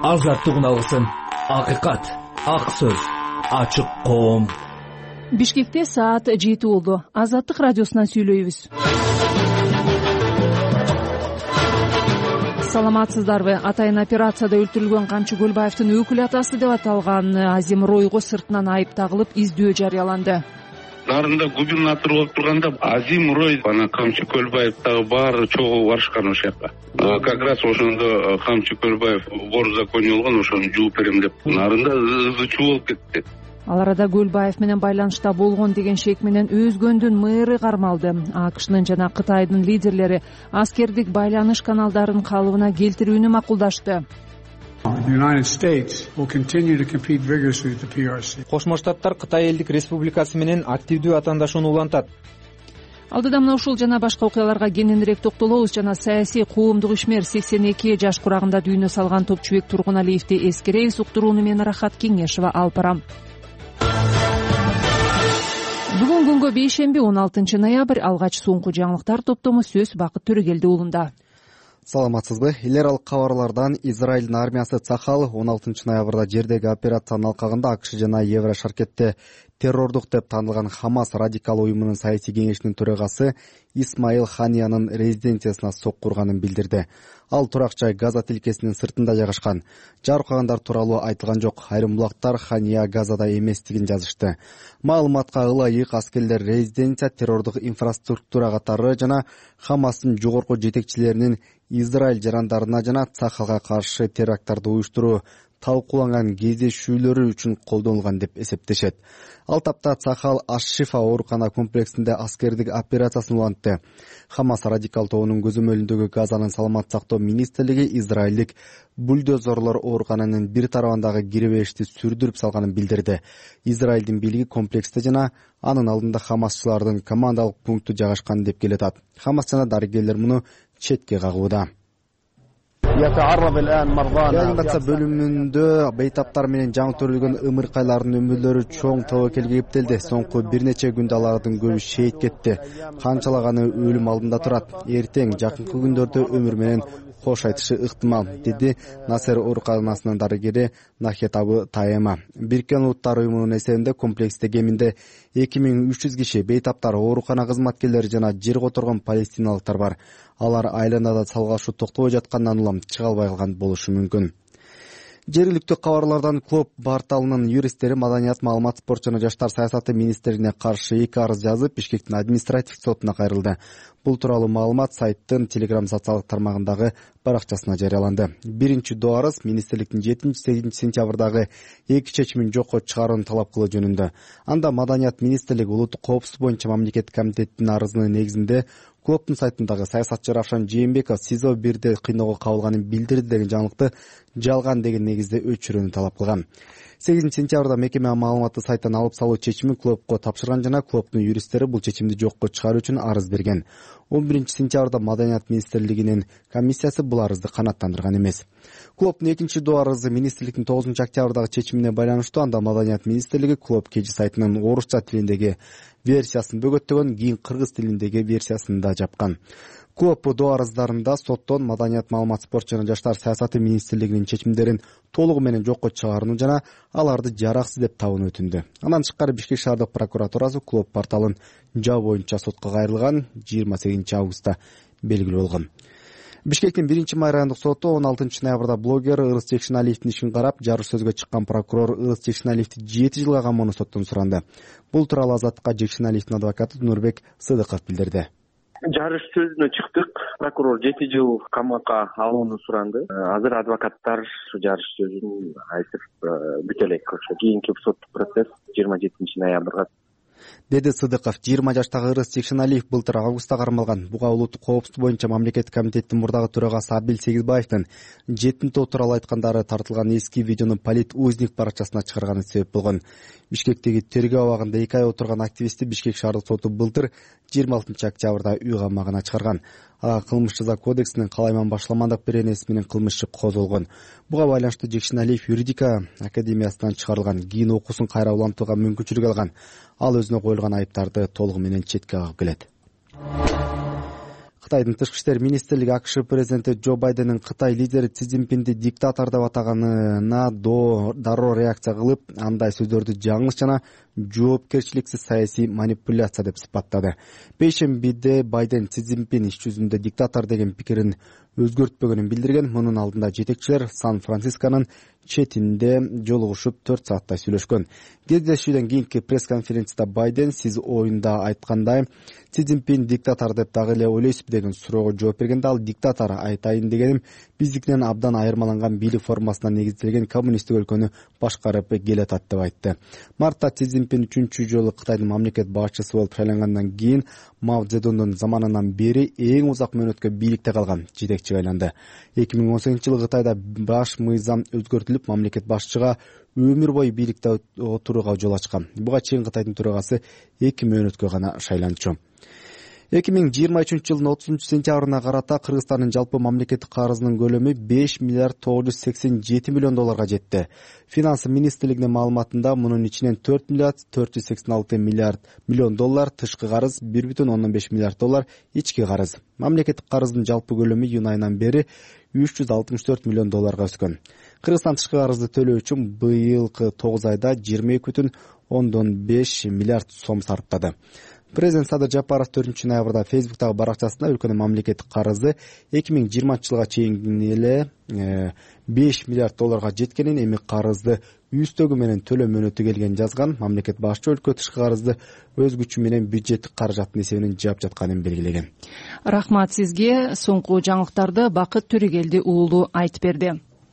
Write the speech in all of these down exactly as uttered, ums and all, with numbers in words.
азаттык алсын. Акыйкат, ак сөз, ачык коом. Бишкекте саат жети болду. Азаттык радиосунан сүйлөйбүз. Саламатсыздарбы? Атайын операцияда өлтүрүлгөн Камчы Көлбаевдин өкүл атасы деп аталган Азим Ройго сыртынан айып тагылып издөө жарыяланды. Нарында губернатор болуп турганда Азим Рой анан Камчы Көлбаев дагы баары чогуу барышкан ошол жака. Как раз ошондо Камчы Көлбаев вор в законе болгон, ошону жууп берем деп нарында ызы чуу болуп кетти. Ал арада Көлбаев менен байланышта болгон деген шек менен өзгөндүн мэры кармалды. АКШнын жана Кытайдын лидерлери аскердик байланыш каналдарын калыбына келтирүүнү макулдашты. Кошмо Штаттар Кытай элдик республикасы менен активдүү атаандашууну улантат. Алдыда мына ушул жана башка окуяларга кененирээк токтолобуз. Жана саясий коомдук ишмер сексен эки жаш курагында дүйнө салган Топчубек Тургуналиевди эскеребиз. Уктурууну мен Рахат Кеңешова алып барам. Бүгүн күнгө бейшемби он алтынчы ноябрь. Алгач соңку жаңылыктар топтому сөз Бакыт Төрөгелди уулунда. Саламатсызбы? Эл аралык кабарлардан Израилдин армиясы Цахал он алтынчы ноябрда жердеги операциянын алкагында АКШ жана Еврошаркетте террордук деп танылган Хамас радикал уюмунун саясий кеңешинин төрагасы Исмаил Ханиянын резиденциясына сокку урганын билдирди. Ал турак жай Газа тилкесинин сыртында жайгашкан. Жарыккандар тууралуу айтылган жок. Айрым булактар Хания Газада эместигин жазышты. Маалыматка ылайык аскерлер резиденция террордук инфраструктура катары жана Хамастын жогорку жетекчилеринин Израиль жарандарына жана Цахалга каршы теракттарды уюштуруу талкууланган кездешүүлөрү үчүн колдонулган деп эсептешет. Ал тапта Цахал Аш-Шифа оорукана комплексинде аскердик операциясын улантты. Хамас радикал тобунун көзөмөлүндөгү Газанын саламат сактоо министрлиги израилдик бульдозерлор оорукананын бир тарабындагы киребешти сүрдүрүп салганын билдирди. Израилдин бийлиги комплексте жана анын алдында хамасчылардын командалык пункту жайгашкан деп келатат. Хамас жана дарыгерлер муну четке кагууда. Реанимация бөлүмүндө бейтаптар менен жаңы төрөлгөн ымыркайлардын өмүрлөрү чоң тобокелге кептелди. Соңку бир нече күндө алардын көбү шейит кетти. Канчалаганы өлүм алдында турат. Эртең жакынкы күндөрдө өмүр менен кош айтышы ыктымал, деди Насер ооруканасынын дарыгери Нахетабы Таема. Бириккен Улуттар уюмунун эсебинде комплексте кеминде эки миң үч жүз киши, бейтаптар, оорукана кызматкерлери жана жер которгон палестиналыктар бар. Алар айланада салгашуу токтобой жаткандан улам чыга албай калган болушу мүмкүн. Жергиликтүү кабарлардан Клоп порталынын юристтери маданият, маалымат, спорт жана жаштар саясаты министрлигине каршы эки арыз жазып, Бишкектин административдик сотуна кайрылды. Бул тууралуу маалымат сайттын Telegram социалдык тармагындагы баракчасына жарыяланды. Биринчи доо арыз министрликтин жетинчи сегизинчи сентябрдагы эки чечимин жокко чыгарууну талап кылуу жөнүндө. Анда маданият министрлиги улуттук коопсуздук боюнча мамлекеттик комитеттин арызынын негизинде Клоптун сайтындагы саясатчы Равшан Жээнбеков СИЗО бирде кыйноого кабылганын билдирди деген жаңылыкты жалган деген негизде өчүрүүнү талап кылган. сегизинчи сентябрда мекеме маалыматты сайттан алып салуу чечимин Клопко тапшырган жана Клоптун юристтери бул чечимди жокко чыгаруу үчүн арыз берген. он биринчи сентябрда маданият министрлигинин комиссиясы бул арызды канааттандырган эмес. Клоптун экинчи доо арызы министрликтин тогузунчу октябрдагы чечимине байланыштуу. Анда маданият министрлиги Клоп кежи сайтынын орусча тилиндеги версиясын бөгөттөгөн, кийин кыргыз тилиндеги версиясын да жапкан. Клоп доо арыздарында соттон маданият, маалымат, спорт жана жаштар саясаты министрлигинин чечимдерин толугу менен жокко чыгарууну жана аларды жараксыз деп табууну өтүндү. Андан тышкары Бишкек шаардык прокуратурасы Клоп порталын жабуу боюнча сотко кайрылган жыйырма сегизинчи августта белгилүү болгон. Бишкектин биринчи май райондук соту он алтынчы ноябрда блогер Ырыс Жекшеналиевдин ишин карап, жарыш сөзгө чыккан прокурор Ырыс Жекшеналиевди жети жылга камоону соттон суранды. Бул тууралуу Азаттыкка Жекшеналиевдин адвокаты Нурбек Сыдыков билдирди. Жарыш сөзүнө чыктык. Прокурор жети жыл камакка алууну суранды. Азыр адвокаттар жарыш сөзүн айтып бүтө элек. Кийинки соттук процесс жыйырма жетинчи ноябрга, деди Сыдыков. жыйырма жаштагы Ырыс Жекшеналиев былтыр августта кармалган. Буга улуттук коопсуздук боюнча мамлекеттик комитеттин мурдагы төрагасы Абил Сегизбаевдин жетинтоо тууралуу айткандары тартылган эски видеону полит узник баракчасына чыгарганы себеп болгон. Бишкектеги тергөө абагында эки ай отурган активистти Бишкек шаардык соту былтыр жыйырма алтынчы октябрда үй камагына чыгарган. Ага кылмыш жаза кодексинин калайман башламандык беренеси менен кылмыш иши козголгон. Буга байланыштуу Жекшеналиев юридика академиясынан чыгарылган, кийин окуусун кайра улантууга мүмкүнчүлүк алган. Ал өзүнө коюлган айыптарды толугу менен четке кагып келет. Кытайдын тышкы иштер министрлиги АКШ президенти Джо Байдендин Кытай лидери Си Цзиньпинди диктатор деп атаганына дароо реакция кылып, андай сөздөрдү жаңылыш жана жоопкерчиликсиз саясий манипуляция деп сыпаттады. Бейшембиде Байден Си Цзиньпин иш жүзүндө диктатор деген пикирин өзгөртпөгөнүн билдирген. Мунун алдында жетекчилер Сан-Францисконун четинде жолугушуп төрт сааттай сүйлөшкөн. Кездешүүдөн кийинки пресс-конференцияда Байден сиз оюнда айткандай Си Цзиньпин диктатор деп дагы эле ойлойсузбу деген суроого жооп бергенде ал диктатор айтайын дегеним биздикинен абдан айырмаланган бийлик формасына негизделген коммунисттик өлкөнү башкарып келатат деп айтты. Мартта Си Цзиньпин үчүнчү жолу Кытайдын мамлекет башчысы болуп шайлангандан кийин Мао Цзэдундун заманынан бери эң узак мөөнөткө бийликте калган жетекчиге айланды. эки миң он сегизинчи жылы Кытайда баш мыйзам өзгөртүлүп, мамлекет башчыга өмүр бою бийликте отурууга жол ачкан. Буга чейин Кытайдын төрагасы эки мөөнөткө гана шайланчу. эки миң жыйырма үчүнчү жылдын отузунчу сентябрына карата Кыргызстандын жалпы мамлекеттик карызынын көлөмү беш миллиард тогуз жүз сексен жети миллион долларга жетти. Финансы министрлигинин маалыматында мунун ичинен төрт миллиард төрт жүз сексен алты миллиард миллион доллар тышкы карыз, бир бүтүн ондон беш миллиард доллар ички карыз. Мамлекеттик карыздын жалпы көлөмү июнь айынан бери үч жүз алтымыш төрт миллион долларга өскөн. Кыргызстан тышкы карызды төлөө үчүн быйылкы тогуз айда жыйырма эки бүтүн ондон беш миллиард сом сарптады. Президент Садыр Жапаров төртүнчү ноябрда Фейсбуктагы баракчасында өлкөнүн мамлекеттик карызы эки миң жыйырманчы жылга чейин эле беш миллиард долларга жеткенин, эми карызды үстөгү менен төлөө мөөнөтү келген жазган. Мамлекет башчы өлкө тышкы карызды өз күчү менен бюджеттик каражаттын эсебинен жаап жатканын белгилеген. Рахмат сизге. Соңку жаңылыктарды Бакыт Төрөгелди уулу айтып берди.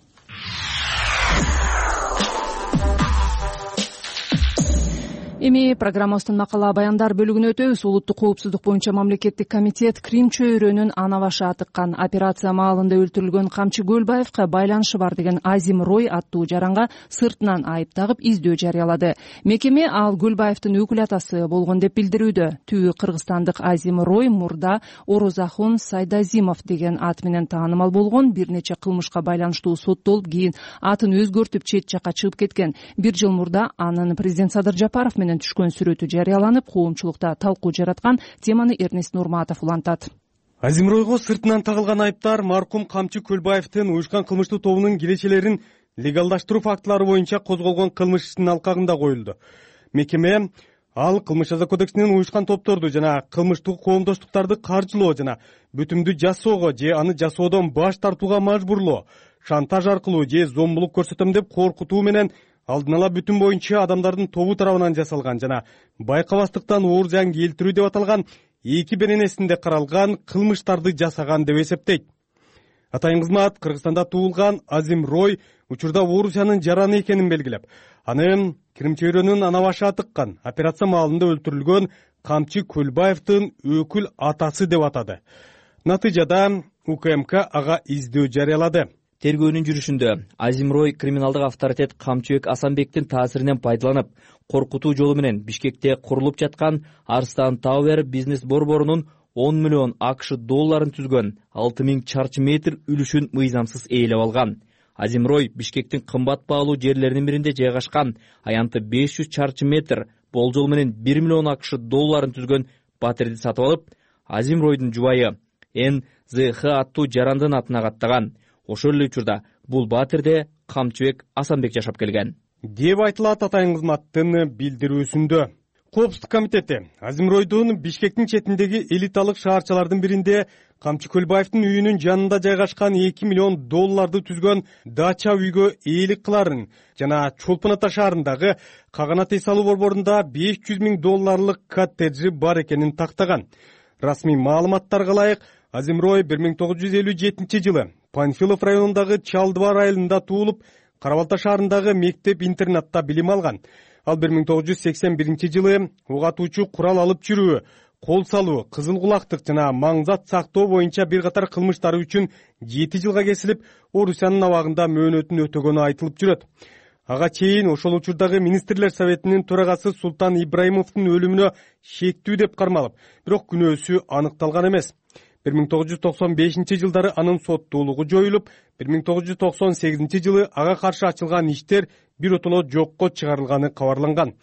Эми программабыздын макала баяндар бөлүгүнө өтөбүз. Улуттук коопсуздук боюнча мамлекеттик комитет Крим чөйрөнүн ана башы атыккан операция маалында өлтүрүлгөн Камчы Көлбаевка байланышы бар деген Азим Рой аттуу жаранга сыртынан айып тагып издөө жарыялады. Мекеме ал Көлбаевдин өкүл атасы болгон деп билдирүүдө. Түбү кыргызстандык Азим Рой мурда Орозахун Сайдазимов деген ат менен таанымал болгон. Бир нече кылмышка байланыштуу соттолуп, кийин атын өзгөртүп чет жакка чыгып кеткен. Бир жыл мурда анын президент Садыр Жапаров менен түшкөн сүрөтү жарыяланып, коомчулукта талкуу жараткан. Теманы Эрнест Нурматов улантат. Азим Ройго сыртынан тагылган айыптар маркум Камчы Көлбаевдин уюшкан кылмыштуу тобунун киречелерин легалдаштыруу фактылары боюнча козголгон кылмыш ишинин алкагында коюлду. Мекеме ал кылмыш жаза кодексинин уюшкан топторду жана кылмыштуу коомдоштуктарды каржылоо жана бүтүмдү жасоого же аны жасоодон баш тартууга мажбурлоо, шантаж аркылуу же зомбулук көрсөтөм деп коркутуу менен алдын ала бүтүн боюнча адамдардын тобу тарабынан жасалган жана байкабастыктан оор зыян келтирүү деп аталган эки беренесинде каралган кылмыштарды жасаган деп эсептейт. Атайын кызмат Кыргызстанда туулган Азим Рой учурда Орусиянын жараны экенин белгилеп, аны Крим чөйрөнүн ана башы атыккан операция маалында өлтүрүлгөн Камчы Көлбаевдин өкүл атасы деп атады. Натыйжада УКМК ага издөө жарыялады. Тергөөнүн жүрүшүндө Азим Рой криминалдык авторитет Камчыбек Асанбектин таасиринен пайдаланып, коркутуу жолу менен Бишкекте курулуп жаткан Арстан Тауэр бизнес борборунун он миллион АКШ долларын түзгөн алты миң чарчы метр үлүшүн мыйзамсыз ээлеп алган. Азим Рой Бишкектин кымбат баалуу жерлеринин биринде жайгашкан аянты беш жүз чарчы метр болжол менен бир миллион АКШ долларын түзгөн батирди сатып алып, Азим Ройдун жубайы Эн Зэ Хэ аттуу жарандын атына каттаган. Ошол эле учурда бул батирде Камчыбек Асанбек жашап келген деп айтылат атайын кызматтын билдирүүсүндө. Коопсуздук комитети Азим Ройдун Бишкектин четиндеги элиталык шаарчалардын биринде Камчы Көлбаевдин үйүнүн жанында жайгашкан эки миллион долларды түзгөн дача үйгө ээлик кыларын жана Чолпон Ата шаарындагы Каганат эс алуу борборунда беш жүз миң долларлык коттеджи бар экенин тактаган. Расмий маалыматтарга ылайык, Азим Рой бир миң тогуз жүз элүү жетинчи жылы Панфилов районундагы Чалдыбар айылында туулуп, Карабалта шаарындагы мектеп-интернатта билим алган. Ал бир миң тогуз жүз сексен биринчи жылы ок атуучу курал алып жүрүү, кол салуу, кызыл кулактык жана маңзат сактоо боюнча бир катар кылмыштары үчүн жети жылга кесилип, Орусиянын абагында мөөнөтүн өтөгөнү айтылып жүрөт. Ага чейин ошол учурдагы министрлер советинин төрагасы Султан Ибраимовдун өлүмүнө шектүү деп кармалып, бирок күнөөсү аныкталган эмес. бир миң тогуз жүз токсон бешинчи жылдары анын соттуулугу жоюлуп, бир миң тогуз жүз токсон сегизинчи жылы ага каршы ачылган иштер биротоло жокко чыгарылганы кабарланган.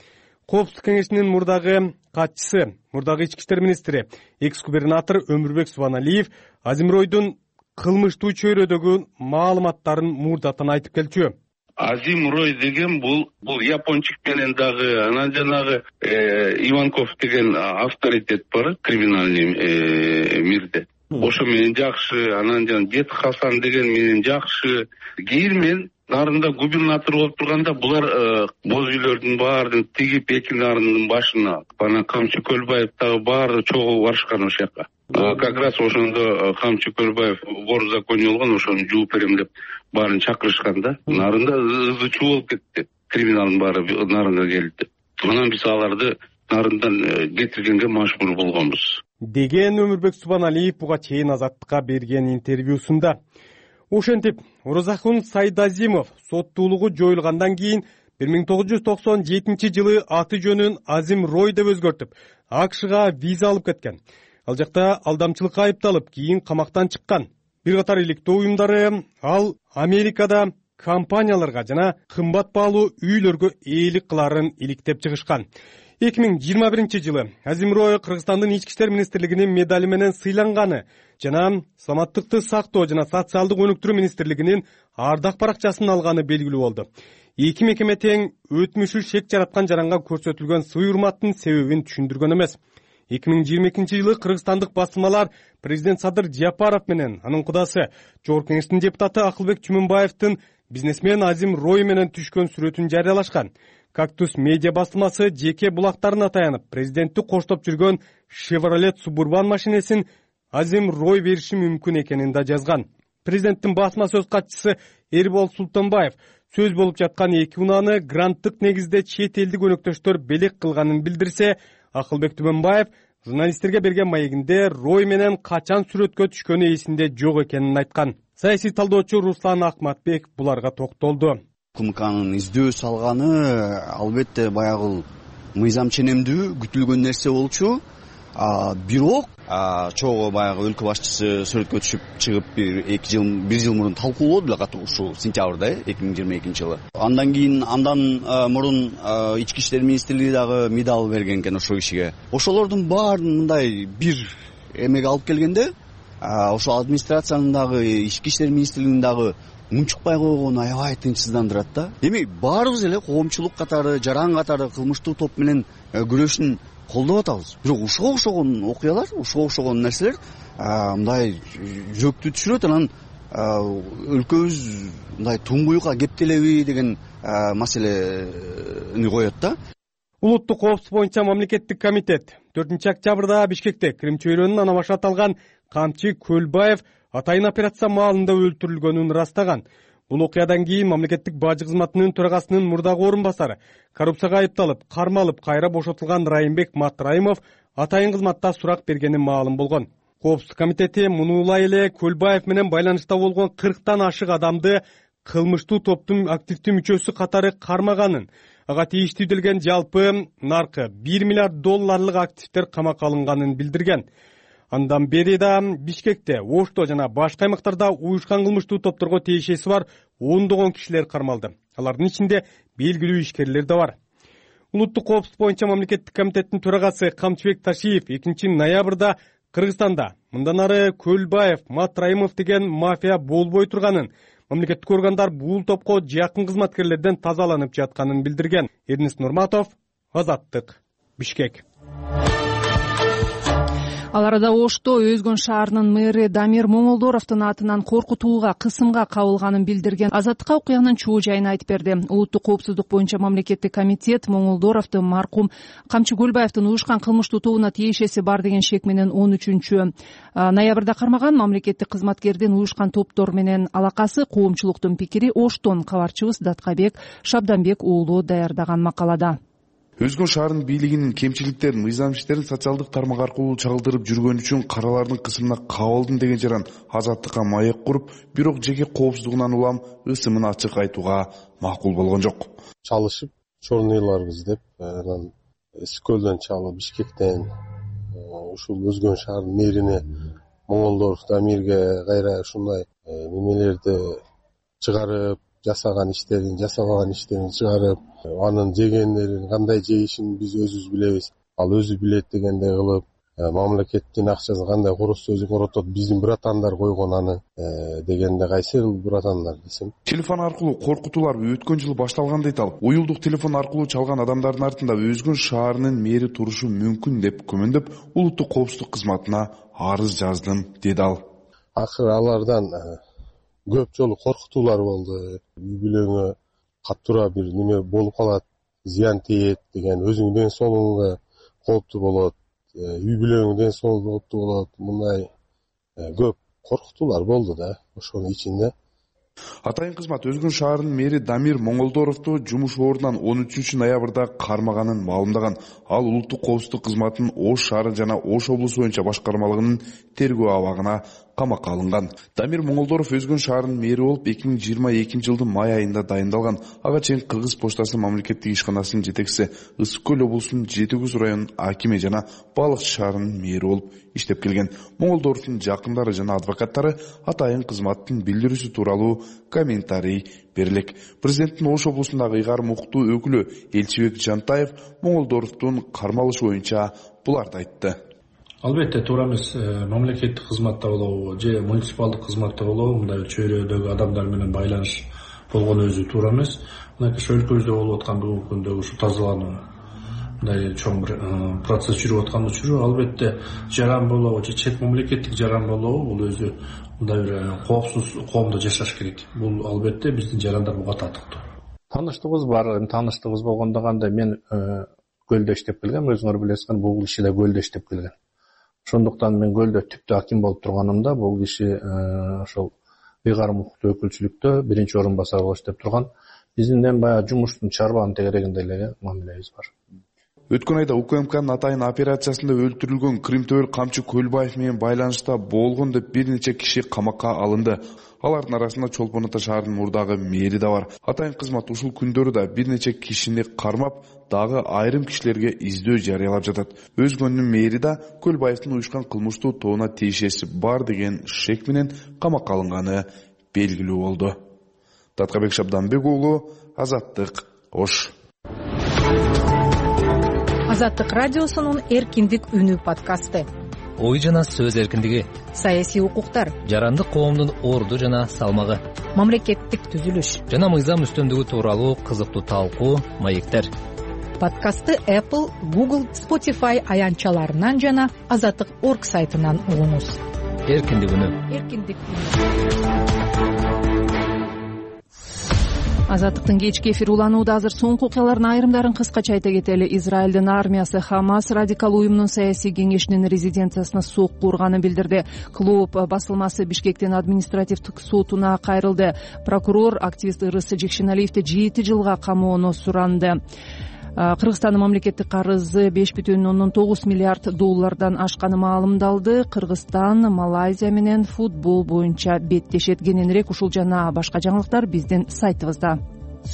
Коопсуздук кеңешинин мурдагы катчысы, мурдагы ички иштер министри, экс губернатор Өмүрбек Субаналиев Азимройдун кылмыштуу чөйрөдөгү маалыматтарын мурдатан айтып келчү. Азимрой деген бул бул япончик менен дагы анан жанагы Иванков деген авторитет бар криминальный мирде. Ошо менен жакшы, анан жана Дед Хасан деген менен жакшы. Кийин мен нарында губернатор болуп турганда булар боз үйлөрдүн баарын тигип эки нарындын башына анан Камчы Көлбаев дагы баары чогуу барышкан ошол жака. Как раз ошондо Камчы Көлбаев вор в законе болгон, ошону жууп берем деп баарын чакырышкан да. Нарында ызы чуу болуп кетти. Криминалдын баары нарында келди. Анан биз аларды нарындан кетиргенге мажбур болгонбуз деген Өмүрбек Субаналиев буга чейин Азаттыкка берген интервьюсунда. Ошентип, Оразакун Сайдазимов соттуулугу жоюлгандан кийин бир миң тогуз жүз токсон жетинчи жылы аты жөнүн Азимрой деп өзгөртүп, АКШга виза алып кеткен. Ал жакта алдамчылыкка айыпталып, кийин камактан чыккан. Бир катар иликтөө уюмдары ал Америкада компанияларга жана кымбат баалуу үйлөргө ээлик кыларын иликтеп чыгышкан. эки миң жыйырма биринчи жылы Азимрой Кыргызстандын ички иштер министрлигинин медали менен сыйланганы жана саламаттыкты сактоо жана социалдык өнүктүрүү министрлигинин ардак баракчасын алганы белгилүү болду. Эки мекеме тең өтмүшү шек жараткан жаранга көрсөтүлгөн сый урматтын себебин түшүндүргөн эмес. эки миң жыйырма экинчи жылы кыргызстандык басылмалар президент Садыр Жапаров менен анын кудасы Жогорку Кеңештин депутаты Акылбек Чүмүнбаевдин бизнесмен Азимрой менен түшкөн сүрөтүн жарыялашкан. Кактус медиа басылмасы жеке булактарына таянып, президентти коштоп жүргөн Chevrolet Suburban машинесин Азимрой бериши мүмкүн экенин да жазган. Президенттин басма сөз катчысы Эрбол Султанбаев сөз болуп жаткан эки унааны гранттык негизде чет элдик өнөктөштөр белек кылганын билдирсе, Акылбек Түмөнбаев журналисттерге берген маегинде Рой менен качан сүрөткө түшкөнү эсинде жок экенин айткан. Саясий талдоочу Руслан Акматбек буларга токтолду. КМКнын издөө салганы албетте баягы мыйзам ченемдүү күтүлгөн нерсе болчу. Бирок чогуу баягы өлкө башчысы сүрөткө түшүп чыгып бир эки жыл бир жыл мурун талкуулоо деле катуу ушул сентябрда эки миң жыйырма экинчи жылы. Андан кийин андан мурун ички иштер министрлиги дагы медал берген экен ошол кишиге. Ошолордун баарын мындай бир эмеге алып келгенде ошол администрациянын дагы ички иштер министрлигинин дагы унчукпай койгону аябай тынчсыздандырат да. Демек баарыбыз эле коомчулук катары, жаран катары кылмыштуу топ менен күрөшүн колдоп атабыз. Бирок ушуга окшогон окуялар, ушуга окшогон нерселер мындай жүрөктү түшүрөт, анан өлкөбүз мындай туңгуюкка кептелеби деген маселени коет да. Улуттук коопсуздук боюнча мамлекеттик комитет төртүнчү октябрда Бишкекте Крим чөйрөнүн ана башы аталган Камчы Көлбаев атайын операция маалында өлтүрүлгөнүн ырастаган. Бул окуядан кийин мамлекеттик бажы кызматынын төрагасынын мурдагы орун басары, коррупцияга айыпталып, кармалып, кайра бошотулган Райымбек Матраимов атайын кызматта сурак бергени маалым болгон. Коопсуздук комитети мунулай эле Көлбаев менен байланышта болгон кырктан ашык адамды кылмыштуу топтун активдүү мүчөсү катары кармаганын, ага тийиштүү делген жалпы наркы бир миллиард долларлык активдер камакка алынганын билдирген. Андан бери да Бишкекте, Ошто жана башка аймактарда уюшкан кылмыштуу топторго тиешеси бар ондогон кишилер кармалды. Алардын ичинде белгилүү ишкерлер да бар. Улуттук коопсуздук боюнча мамлекеттик комитеттин төрагасы Камчыбек Ташиев экинчи ноябрда Кыргызстанда мындан ары Көлбаев, Матраимов деген мафия болбой турганын, мамлекеттик органдар бул топко жакын кызматкерлерден тазаланып жатканын билдирген. Эрнест Нурматов, Азаттык, Бишкек. Ал арада Ошто Өзгөн шаарынын мэри Дамир Моңолдоровдун атынан коркутууга, кысымга кабылганын билдирген. Азаттыкка окуянын чоо жайын айтып берди. Улуттук коопсуздук боюнча мамлекеттик комитет Моңолдоровду маркум Камчы Көлбаевдин уюшкан кылмыштуу тобуна тиешеси бар деген шек менен он үчүнчү ноябрда кармаган. Мамлекеттик кызматкердин уюшкан топтор менен алакасы коомчулуктун пикири Оштон кабарчыбыз Даткабек Шабданбек уулу даярдаган макалада. Өзгөн шаарынын бийлигинин кемчиликтерин, мыйзам иштерин социалдык тармак аркылуу чагылдырып жүргөн үчүн каралардын кысымына кабылдым деген жаран Азаттыкка маек куруп, бирок жеке коопсуздугунан улам ысымын ачык айтууга макул болгон жок. Чалышып, чорныйлар издеп, анан Эскөлдөн чалып, Бишкектен ушул Өзгөн шаарынын мэрине Моңолдоров Дамирге кайра ушундай немелерди чыгарып, жасаган иштерин, жасабаган иштерин чыгарып, анын жегендерин кандай жейишин биз өзүбүз билебиз. Ал өзү билет дегендей кылып, мамлекеттин акчасын кандай коротсо өзү коротот, биздин братандар койгон аны дегенде кайсы братандар десем. Телефон аркылуу коркутуулар өткөн жылы башталган дейт ал. Уюлдук телефон аркылуу чалган адамдардын артында Өзгөн шаарынын мэри турушу мүмкүн деп күмөндөп, улуттук коопсуздук кызматына арыз жаздым деди ал. Акыры алардан көп жолу коркутуулар болду. Үй бүлөңө катуура бир неме болуп калат, зыян тиет деген, өзүңдүн ден соолугуңа кооптуу болот, үй бүлөңдүн ден соолугуна кооптуу болот. Мындай көп коркутуулар болду да ошонун ичинде. Атайын кызмат Өзгөн шаарынын мэри Дамир Моңолдоровду жумуш ордунан он үчүнчү ноябрда кармаганын маалымдаган. Ал улуттук коопсуздук кызматынын Ош шаары жана Ош облусу боюнча башкармалыгынын тергөө абагына камакка алынган. Дамир Моңолдоров Өзгөн шаарынын мэри болуп эки миң жыйырма экинчи жылдын май айында дайындалган. Ага чейин Кыргыз почтасынын мамлекеттик ишканасынын жетекчиси, Ысык көл облусунун Жети Көз районунун акими жана Балыкчы шаарынын мэри болуп иштеп келген. Моңолдоровдун жакындары жана адвокаттары атайын кызматтын билдирүүсү тууралуу комментарий берилек. Президенттин Ош облусундагы ыйгарым укуктуу өкүлү Элчибек Жантаев Моңолдоровдун кармалышы боюнча буларды айтты. Албетте туура эмес, мамлекеттик кызматта болобу же муниципалдык кызматта болобу мындай чөйрөдөгү адамдар менен байланыш болгон өзү туура эмес. Мынакей өлкөбүздө болуп аткан бүгүнкү күндө ушу тазалануу мындай чоң бир процесс жүрүп аткан учуру албетте жаран болобу же чет мамлекеттик жаран болобу бул өзү мындай бир коопсуз коомдо жашаш керек. Бул албетте биздин жарандар буга татыктуу. Тааныштыгыбыз бар, тааныштыгыбыз болгондо кандай мен көлдө иштеп келгем, өзүңөр билесиңер, бул киши да көлдө иштеп келген. Ошондуктан мен көлдө түптө аким болуп турганымда бул киши ошол ыйгарым укуктуу өкүлчүлүктө биринчи орун басар болуп иштеп турган. Биздин баягы жумуштун чарбанын тегерегинде эле мамилебиз бар. Өткөн айда УКМКнын атайын операциясында өлтүрүлгөн Кримтөбөл Камчы Көлбаев менен байланышта болгон деп бир нече киши камакка алынды. Алардын арасында Чолпон Ата шаарынын мурдагы мэри да бар. Атайын кызмат ушул күндөрү да бир нече кишини кармап, дагы айрым кишилерге издөө жарыялап жатат. Өзгөндүн мэри да Көлбаевдин уюшкан кылмыштуу тобуна тиешеси бар деген шек менен камакка алынганы белгилүү болду. Таткабек Шабданбек уулу, Азаттык, Ош. Азаттык радиосунун Эркиндик үнү подкасты. Ой жана сөз эркиндиги, саясий укуктар, жарандык коомдун орду жана салмагы, мамлекеттик түзүлүш жана мыйзам үстөмдүгү тууралуу кызыктуу талкуу, маектер. Подкастты Apple, Google, Spotify аянтчаларынан жана азаттык точка орг сайтынан угуңуз. Эркиндик үнү. Эркиндик үнү. Азаттыктын кечки эфир уланууда азыр соңку окуялардын айрымдарын кыскача айта кетели. Израилдин армиясы Хамас радикал уюмунун саясий кеңешинин резиденциясына сокку урганын билдирди. Клуб басылмасы Бишкектин административдик сотуна кайрылды. Прокурор активист Ырыс Жекшеналиевди жети жылга камоону суранды. Кыргызстандын мамлекеттик карызы беш бүтүн ондон тогуз миллиард доллардан ашканы маалымдалды. Кыргызстан Малайзия менен футбол боюнча беттешет. Кененирээк ушул жана башка жаңылыктар биздин сайтыбызда.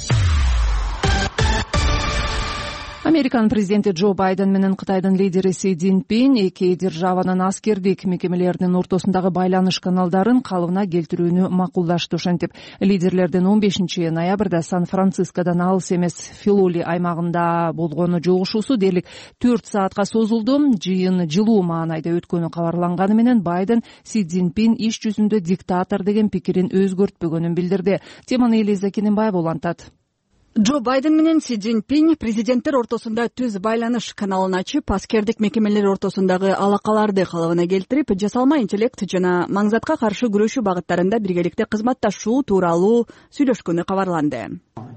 Американын президенти Джо Байден менен Кытайдын лидери Си Цзиньпин эки державанын аскердик мекемелеринин ортосундагы байланыш каналдарын калыбына келтирүүнү макулдашты. Ошентип, лидерлердин он бешинчи ноябрда Сан-Францискодон алыс эмес Филоли аймагында болгону жолугушуусу дээрлик төрт саатка созулду. Жыйын жылуу маанайда өткөнү кабарланганы менен Байден Си Цзиньпин иш жүзүндө диктатор деген пикирин өзгөртпөгөнүн билдирди. Теманы Элиза Кененбаева улантат. Джо Байден менен Си Цзиньпин президенттер ортосунда түз байланыш каналын ачып, аскердик мекемелер ортосундагы алакаларды калыбына келтирип, жасалма интеллект жана маңзатка каршы күрөшүү багыттарында биргеликте кызматташуу тууралуу сүйлөшкөнү кабарланды.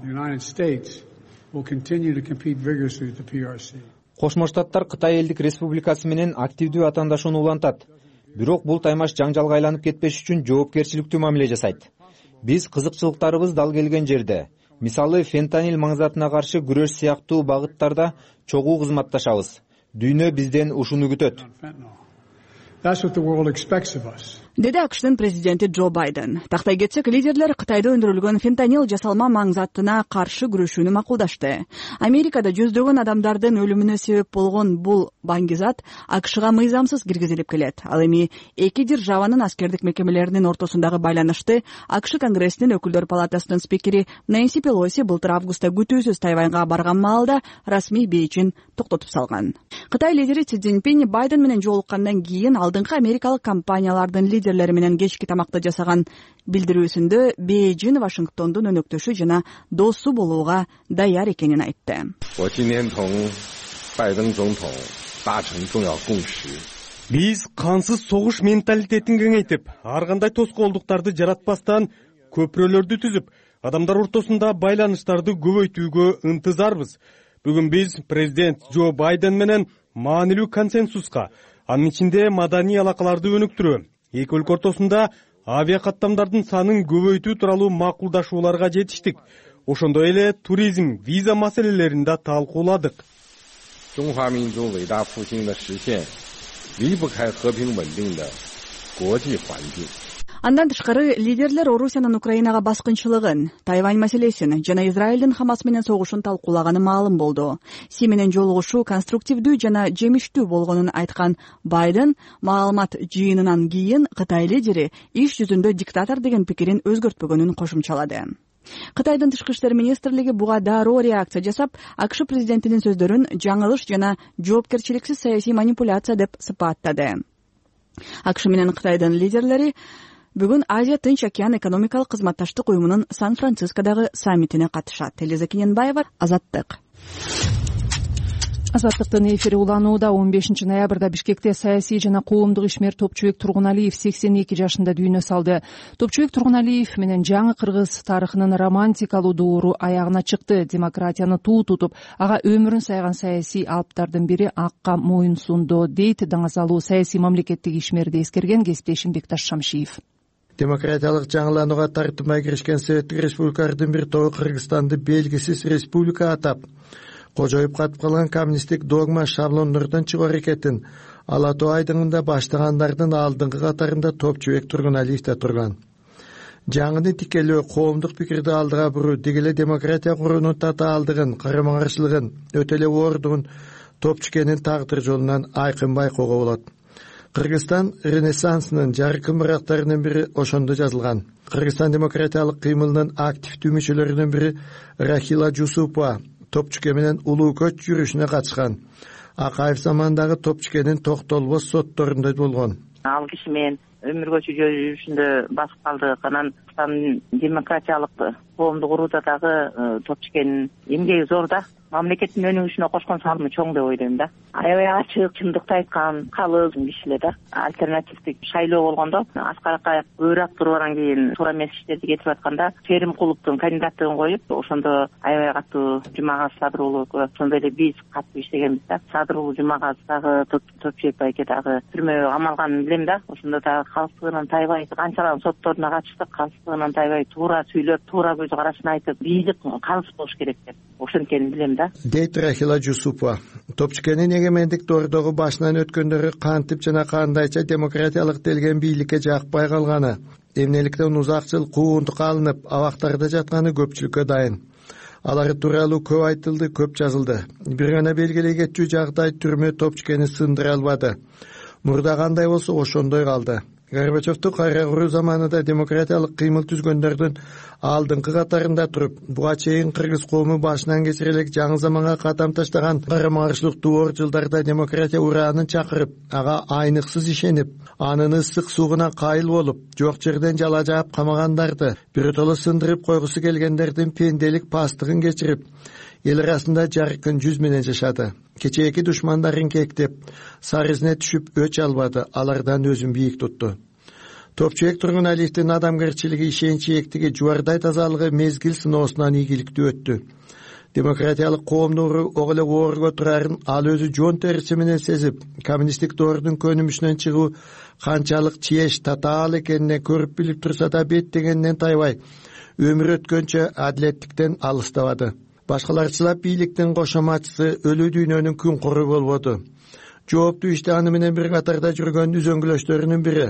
Кошмо Штаттар Кытай Элдик Республикасы менен активдүү атаандашууну улантат. Бирок бул таймаш жаңжалга айланып кетпеш үчүн жоопкерчиликтүү мамиле жасайт. Биз кызыкчылыктарыбыз дал келген жерде, мисалы фентанил маңзатына каршы күрөш сыяктуу багыттарда чогуу кызматташабыз. Дүйнө бизден ушуну күтөт. деди акштын президенти Джо Байден. Тактай кетсек, лидерлер Кытайда өндүрүлгөн фентанил жасалма маң заттына каршы күрөшүүнү макулдашты. Америкада жүздөгөн адамдардын өлүмүнө себеп болгон бул баңгизат акшга мыйзамсыз киргизилип келет. Ал эми эки державанын аскердик мекемелеринин ортосундагы байланышты акш Конгрессинин өкүлдөр палатасынын спикери Нэнси Пелоси былтыр августта күтүүсүз Тайваньга барган маалда расмий бейжин токтотуп салган. Кытай лидери Си Цзиньпин Байден менен жолуккандан кийин алдыңкы америкалык компаниялардын лидерлери менен кечки тамакты жасаган билдирүүсүндө Бейжин Вашингтондун өнөктөшү жана досу болууга даяр экенин айтты. Биз кансыз согуш менталитетин кеңейтип, ар кандай тоскоолдуктарды жаратпастан көпүрөлөрдү түзүп, адамдар ортосунда байланыштарды көбөйтүүгө ынтызарбыз. Бүгүн биз президент Джо Байден менен маанилүү консенсуска, анын ичинде маданий алакаларды өнүктүрүү, эки өлкө ортосунда авиа каттамдардын санын көбөйтүү тууралуу макулдашууларга жетиштик. Ошондой эле туризм, виза маселелерин да талкууладык. Андан тышкары лидерлер Орусиянын Украинага баскынчылыгын, Тайвань маселесин жана Израилдин Хамас менен согушун талкуулаганы маалым болду. Си менен жолугушуу конструктивдүү жана жемиштүү болгонун айткан Байден маалымат жыйынынан кийин Кытай лидери иш жүзүндө диктатор деген пикирин өзгөртпөгөнүн кошумчалады. Кытайдын тышкы иштер министрлиги буга дароо реакция жасап, акш президентинин сөздөрүн жаңылыш жана жоопкерчиликсиз саясий манипуляция деп сыпаттады. акш менен Кытайдын лидерлери бүгүн Азия Тынч океан экономикалык кызматташтык уюмунун Сан-Францискодагы саммитине катышат. Элиза Кененбаева, Азаттык. Азаттыктын эфири уланууда. он бешинчи ноябрда Бишкекте саясий жана коомдук ишмер Топчубек Тургуналиев сексен эки жашында дүйнө салды. Топчубек Тургуналиев менен жаңы кыргыз тарыхынын романтикалуу доору аягына чыкты. Демократияны туу тутуп, ага өмүрүн сайган саясий алыптардын бири акка моюн сунду, дейт даңазалуу саясий мамлекеттик ишмерди эскерген кесиптешим Бекташ Шамшиев. Демократиялык жаңыланууга тартынбай киришкен Советтик республикалардын бир тобу Кыргызстанды белгисиз республика атап, кожоюп катып калган коммунисттик догма шаблондордон чыгуу аракетин Ала Тоо айдыңында баштагандардын алдыңкы катарында Топчубек Тургуналиев да турган. Жаңыны тикелөө, коомдук пикирди алдыга буруу, дегеле демократия куруунун татаалдыгын, карама каршылыгын, өтө эле оордугун Топчубекенин тагдыр жолунан айкын байкоого болот. Кыргызстан ренессансынын жаркын бирактарынын бири ошондо жазылган. Кыргызстан демократиялык кыймылынын активдүү мүчөлөрүнүн бири Рахила Жусупова Топчубек менен улуу көч жүрүшүнө катышкан. Акаев замандагы Топчубекенин токтолбос сотторунда болгон. Ал киши менен өмүр көчү жүрүшүндө басып калдык. Анан демократиялык коомду курууда дагы Топчубекенин эмгеги зор да. Мамлекеттин өнүгүшүнө кошкон салымы чоң деп ойлойм да. Аябай ачык, чындыкты айткан, калыс кишилер да. Альтернативдик шайлоо болгондо Аскар Акаев көбүрөөк тургандан кийин туура эмес иштерди кетирип атканда Керимкуловдун кандидаттыгын коюп, ошондо аябай катуу Жумагаз Садыр уулу, ошондой эле биз катуу иштегенбиз да. Садыр уулу Жумагаз дагы Топчубек байке дагы түрмөгө камалганын билем да. Ошондо дагы калыстыгынан тайбай канчалап сотторуна катыштык, калыстыгынан тайбай туура сүйлөп, туура көз карашын айтып, бийлик калыс болуш керек деп ошенткенин билем да. Дейт Рахила Жусупова. Топчубекенин эгемендик доордогу башынан өткөндөрү кантип жана кандайча демократиялык делген бийликке жакпай калганы, эмнеликтен узак жыл куугунтукка алынып, абактарда жатканы көпчүлүккө дайын. Алар тууралуу көп айтылды, көп жазылды. Бир гана белгилей кетчү жагдай түрмө Топчубекени сындыра албады. Мурда кандай болсо ошондой калды. Горбачевду кайра куруу заманында демократиялык кыймыл түзгөндөрдүн алдыңкы катарында туруп, буга чейин кыргыз коому башынан кечире элек жаңы заманга кадам таштаган карама каршылыктуу оор жылдарда демократия ураанын чакырып, ага айныксыз ишенип, анын ысык сууна кайыл болуп, жок жерден жала жаап камагандарды, биротоло сындырып койгусу келгендердин пенделик пастыгын кечирип, эл арасында жаркын жүз менен жашады. Кечээки душмандарын кектеп, сар изине түшүп өч албады, алардан өзүн бийик тутту. Топчубек Тургуналиевдин адамгерчилиги, ишеничи эктиги, жубардай тазалыгы мезгил сыноосунан ийгиликтүү өттү. Демократиялык коомдук ого эле оорго турарын ал өзү жон териси менен сезип, коммунисттик доордун көнүмүшүнөн чыгуу канчалык чиеш татаал экенине көрүп билип турса да беттегенинен тайбай, өмүр өткөнчө адилеттиктен алыстабады. Башкаларчылап бийликтин кошоматчысы өлүү дүйнөнүн күн кору болбоду. Жооптуу ишти аны менен бир катарда жүргөн үзөңгүлөштөрүнүн бири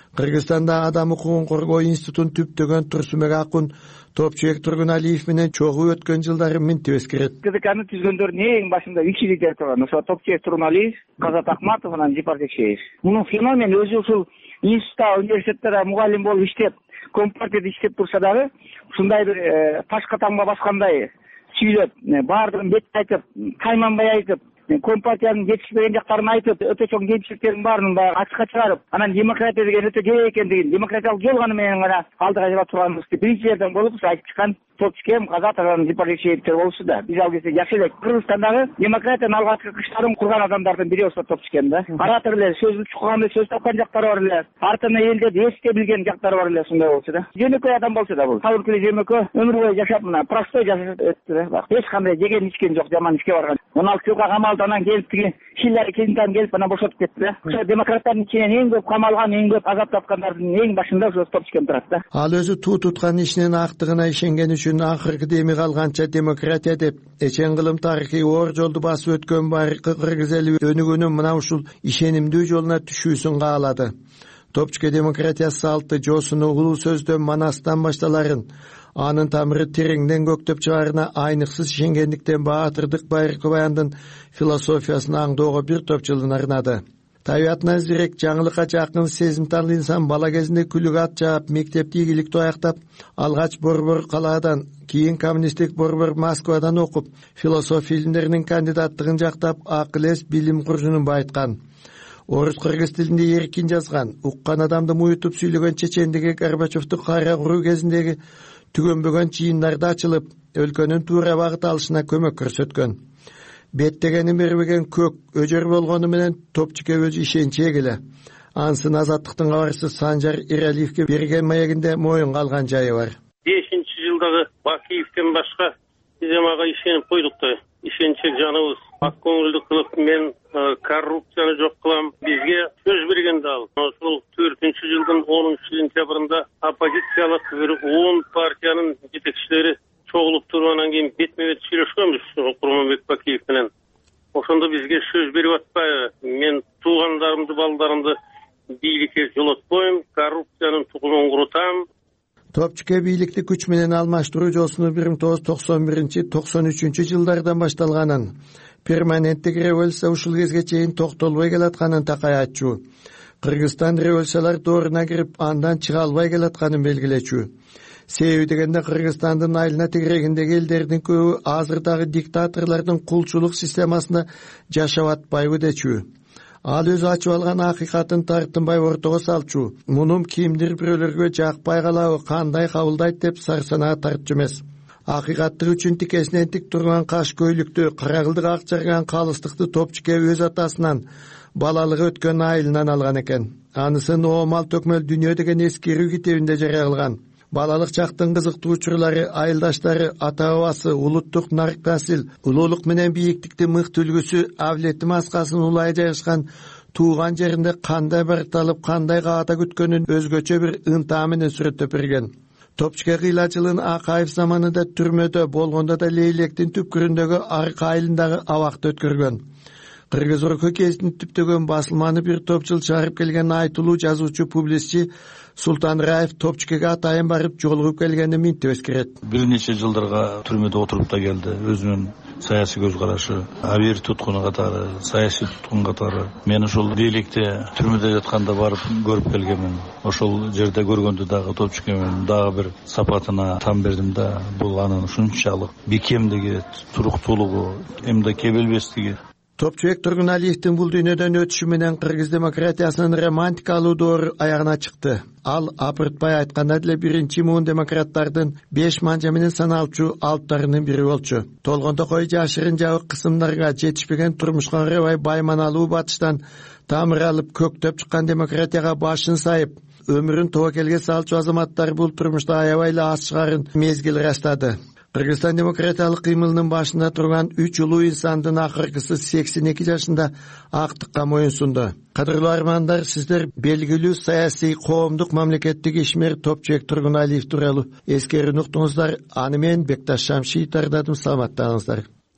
Кыргызстанда Адам укугун коргоо институтун түптөгөн Турсунбек Акун Топчубек Тургуналиев менен чогуу өткөн жылдары минтип эскерет. КЗКны түзгөндөрдүн эң башында учредитель турган ошо Топчубек Тургуналиев, Казат Акматов анан Жипар Жекшеев. Мунун феномен өзү ушул институтта, университетте мугалим болуп иштеп, компартияда иштеп турса дагы ушундай бир ташка таңба баскандай сүйлөп, баардыгын бет айтып, кайманбай айтып, компартиянын жетишпеген жактарын айтып, өтө чоң кемчиликтердин баарын баягы ачыкка чыгарып, анан демократия деген өтө керек экендигин, демократиялык жол гана менен гана алдыга жыга турганыбызды биринчи жерден болуп айтып чыккан Топчубек, Казат, анан Жипар Жекшеевтер болушу да. Биз ал кезде жаш элек. Кыргызстандагы демократиянын алгачкы кыштарын курган адамдардын бири болсо Топчубек да. Оратор эле, сөз чукканда сөз тапкан жактары бар эле. Артына элдерди эсите билген жактары бар эле, ушундай болчу да. Жөнөкөй адам болчу да бул. Табылкылы жөнөкөй өмүр бою жашап мына простой жашап өттү да. Эч кандай жеген ичкен жок, жаман ишке барган. он алты жылга камалды, анан келип тиги Хиллари Клинтон келип анан бошотуп кетти да. Ошо демократтардын ичинен эң көп камалган, эң көп азап тапкандардын эң башында ошо Топчубек турат да. Ал өзү туу туткан ишинин актыгына ишенгени үчүн акыркы деми калганча демократия деп эчен кылым тарыхый оор жолду басып өткөн байыркы кыргыз эли өнүгүүнүн мына ушул ишенимдүү жолуна түшүүсүн каалады. Топчубек демократия салты жоосуну улуу сөздөн манастан башталарын, анын тамыры тереңден көктөп чыгарына айныксыз ишенгендиктен Баатырдык байыркы баяндын философиясын аңдоого бир топ жылын арнады. Табиятына зирек, жаңылыкка жакын, сезимтал инсан бала кезинде күлүк ат жаап, мектепти ийгиликтүү аяктап, алгач Борбор калаадан, кийин коммунисттик Борбор Москвадан окуп, философия илимдеринин кандидаттыгын жактап, акыл эс билим куржунун байыткан. Орус-кыргыз тилинде эркин жазган, уккан адамды муютуп сүйлөгөн чечендиги Горбачевду кайра куруу кезиндеги түгөнбөгөн чыйындарда ачылып, өлкөнүн туура багыт алышына көмөк көрсөткөн. Беттегени бербеген көк өжөр болгону менен Топчубек өзү ишенчи эгеле. Ансын азаттыктын кабарчысы Санжар Иралиевге берген маегинде моюнга алган жайы бар. бешинчи жылдагы Бакиевден башка биз ага ишенип койдук да. Ишенчек жаныбыз ак көңүлдүү кылып мен коррупцияны жок кылам. Бизге сөз берген да ал. Ошол төртүнчү жылдын онунчу сентябрында оппозициялык бир он партиянын жетекчилери чогулуп туруп анан кийин бетме-бет сүйлөшкөнбүз Курманбек Бакиев менен. Ошондо бизге сөз берип атпайбы, мен туугандарымды, балдарымды бийликке жолотпойм, коррупциянын тукумун курутам. Топчубек бийликти күч менен алмаштыруу жоосуну бир миң тогуз жүз токсон биринчи — токсон үчүнчү жылдардан башталганын, перманенттик революция ушул кезге чейин токтолбой келатканын такай айтчу. Кыргызстан революциялар дооруна кирип, андан чыга албай келатканын белгилечү. Себеби дегенде Кыргызстандын айылына тегерегиндеги элдердин көбү азыр дагы диктаторлордун кулчулук системасында жашап атпайбы дечү. Ал өзү ачып алган акыйкатын тартынбай ортого салчу. Мунун кимдир бирөөлөргө жакпай калабы, кандай кабылдайт деп сарсанаа тартчу эмес. Акыйкаттык үчүн тикесинен тик турган каш көйлүктү, кырагылдык ак жарган калыстыкты Топчубек өз атасынан, балалыгы өткөн айылынан алган экен. Анысын Оомал төкмөл дүйнө деген эскерүү китебинде жарыя кылган. Балалык чактын кызыктуу учурлары, айылдаштары, ата-бабасы, улуттук нарк насил, улуулук менен бийиктикти мыкты үлгүсү, авлети маскасын улай жайгашкан тууган жеринде кандай баркталып, кандай каада күткөнүн өзгөчө бир ынтаа менен сүрөттөп берген. Топчубек ыйлачылын Акаев заманында түрмөдө болгондо да Лейлектин түпкүрүндөгү Арка айылындагы абакта өткөргөн. Кыргыз Орко кезин түптөгөн басылманы бир топ жыл чыгарып келген айтылуу жазуучу, публицистчи Султан Раев Топчубекке атайын барып жолугуп келгенин минтип эскерет. Бир нече жылдарга түрмөдө отуруп да келди. Өзүнүн саясий көз карашы, абийир туткуну катары, саясий туткун катары. Мен ошол Лейликте түрмөдө жатканда барып көрүп келгенмин. Ошол жерде көргөндө дагы Топчубекке дагы бир сапатына там бердим да. Бул анын ушунчалык бекемдиги, туруктуулугу, эмне кебелбестиги. Топчубек Тургуналиевдин бул дүйнөдөн өтүшү менен кыргыз демократиясынын романтикалуу доору аягына чыкты. Ал апыртпай айтканда деле биринчи муун демократтардын беш манжа менен саналчу алыптарынын бири болчу. Толгондо кой жашырын жабык кысымдарга жетишпеген турмушка карабай байманалуу батыштан тамыр алып көктөп чыккан демократияга башын сайып, өмүрүн тобокелге салчу азаматтар бул турмушта аябай эле аз чыгарын мезгил ырастады. Кыргызстан демократиялык кыймылынын башында турган үч улуу инсандын акыркысы сексен эки жашында актыкка моюн сунду. Кадырлуу армандар, сиздер белгилүү саясий коомдук мамлекеттик ишмер Топчубек Тургуналиев тууралуу эскерүүнү уктуңуздар. Аны мен Бекташ Шамшиев дардадым. Саламаттаңыздар.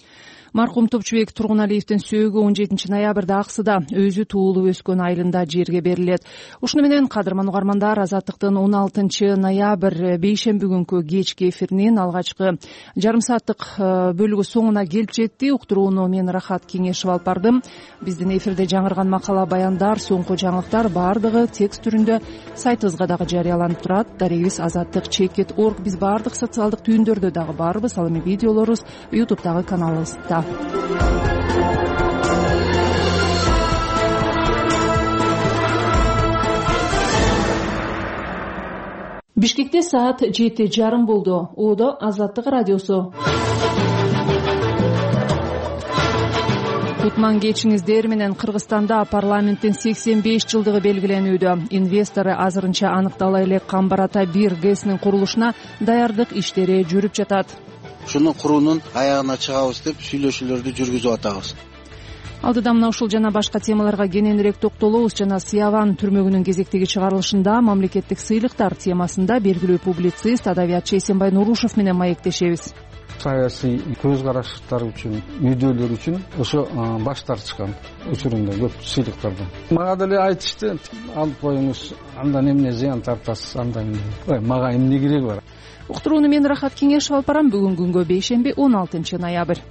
Маркум Топчубек Тургуналиевдин сөөгү он жетинчи ноябрда Аксыда өзү туулуп өскөн айылында жерге берилет. Ушуну менен кадырман угармандар, Азаттыктын он алтынчы ноябрь бейшемби күнкү кечки эфиринин алгачкы жарым сааттык бөлүгү соңуна келип жетти. Уктурууну мен Рахат Кеңешев алып бардым. Биздин эфирде жаңырган макала, баяндар, соңку жаңылыктар баардыгы текст түрүндө сайтыбызга дагы жарыяланып турат. Дарегибиз азаттык чекит точка орг. Биз баардык социалдык түйүндөрдө дагы барбыз. Ал эми видеолорубуз ютубтагы каналыбызда. Бишкекте саат жети жарым болду. Оодо Азаттык радиосу. Кутман кечиңиздер менен. Кыргызстанда парламенттин сексен беш жылдыгы белгиленүүдө. Инвестору азырынча аныктала элек Камбар ата бир ГЭСинин курулушуна даярдык иштери жүрүп жатат. Шуну куруунун аягына чыгабыз деп сүйлөшүүлөрдү жүргүзүп атабыз. Алдыда мына ушул жана башка темаларга кененирээк токтолобуз. Жана Сыяван түрмөгүнүн кезектеги чыгарылышында мамлекеттик сыйлыктар темасында белгилүү публицист, адабиятчы Эсенбай Нурушев менен маектешебиз. Саясий көз караштар үчүн, үйдөлөр үчүн ошо баш тартышкан учурунда көп сыйлыктардан. Мага деле айтышты, алып коюңуз, андан эмне зыян тартасыз, андан эмне. Мага эмне кереги бар? Уктурууну мен Рахат Кеңешев алып барам. Бүгүн күнгө бейшемби он алтынчы ноябрь.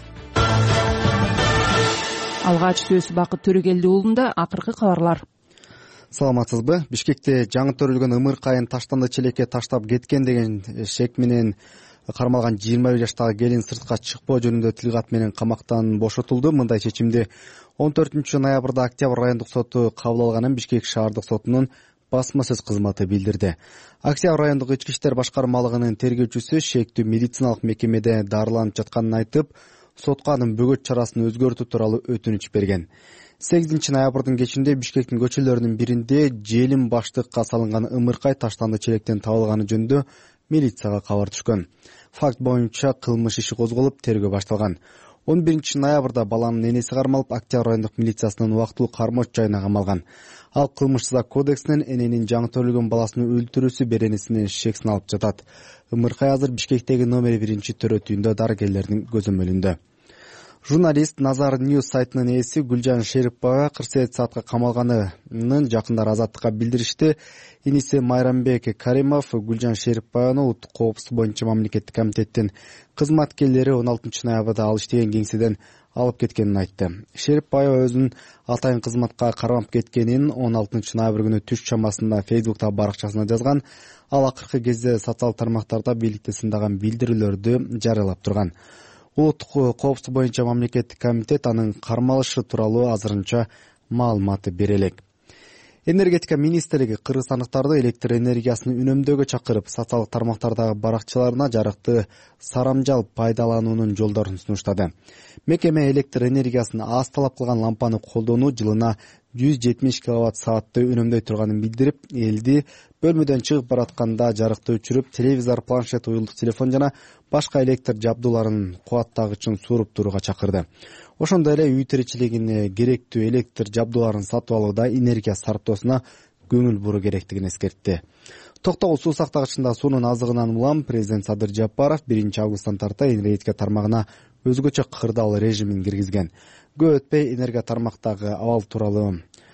Алгач сөз Бакыт Төрөгелди уулунда. Акыркы кабарлар. Саламатсызбы? Бишкекте жаңы төрүлгөн ымыркайын таштанды челекке таштап кеткен деген шек менен кармалган жыйырма бир жаштагы келин сыртка чыкпоо жөнүндө тил кат менен камактан бошотулду. Мындай чечимди он төртүнчү ноябрда Октябрь райондук соту кабыл алганын Бишкек шаардык сотунун басма сөз кызматы билдирди. Октябрь райондук ички иштер башкармалыгынын тергөөчүсү шектүү медициналык мекемеде дарыланып жатканын айтып, сотко анын бөгөт чарасын өзгөртүү тууралуу өтүнүч берген. сегизинчи ноябрдын кечинде Бишкектин көчөлөрүнүн биринде желим баштыкка салынган ымыркай таштанды челектен табылганы жөнүндө милицияга кабар түшкөн. Факт боюнча кылмыш иши козголуп, тергөө башталган. он биринчи ноябрда баланын энеси кармалып, Октябрь райондук милициясынын убактылуу кармоч жайына камалган. Ал кылмыш жаза кодексинен эненин жаңы төрөлгөн баласын өлтүрүүсү беренесинен шек сыналып жатат. Ымыркай азыр Бишкектеги номер биринчи төрөт үйүндө дарыгерлердин көзөмөлүндө. Журналист Назар Ньюс сайтынын ээси Гүлжан Шерипова кырк сегиз саатка камалганынын жакындары Азаттыкка билдиришти. Иниси Майрамбек Каримов Гүлжан Шериповану улуттук коопсуздук боюнча мамлекеттик комитеттин кызматкерлери он алтынчы ноябрда ал иштеген кеңседен алып кеткенин айтты. Шерипова өзүнүн атайын кызматка кармап кеткенин он алтынчы ноябрь күнү түш чамасында Фейсбуктагы баракчасына жазган. Ал акыркы кезде социалдык тармактарда бийликти сындаган билдирүүлөрдү жарыялап турган. Улуттук коопсуздук боюнча мамлекеттик комитет анын кармалышы тууралуу азырынча маалымат бере элек. Энергетика министрлиги кыргызстандыктарды электр энергиясын үнөмдөөгө чакырып, социалдык тармактардагы баракчаларына жарыкты сарамжал пайдалануунун жолдорун сунуштады. Мекеме электр энергиясын аз талап кылган лампаны колдонуу жылына жүз жетимиш киловатт саатты үнөмдөй турганын билдирип, элди бөлмөдөн чыгып баратканда жарыкты өчүрүп, телевизор, планшет, уюлдук телефон жана башка электр жабдууларын кубаттагычын сууруп турууга чакырды. Ошондой эле үй тиричилигине керектүү электр жабдууларын сатып алууда энергия сарптоосуна көңүл буруу керектигин эскертти. Токтогул суу сактагычында суунун аздыгынан улам президент Садыр Жапаров биринчи августтан тарта энергетика тармагына өзгөчө кырдаал режимин киргизген. Көп өтпөй энергия тармактагы абал тууралуу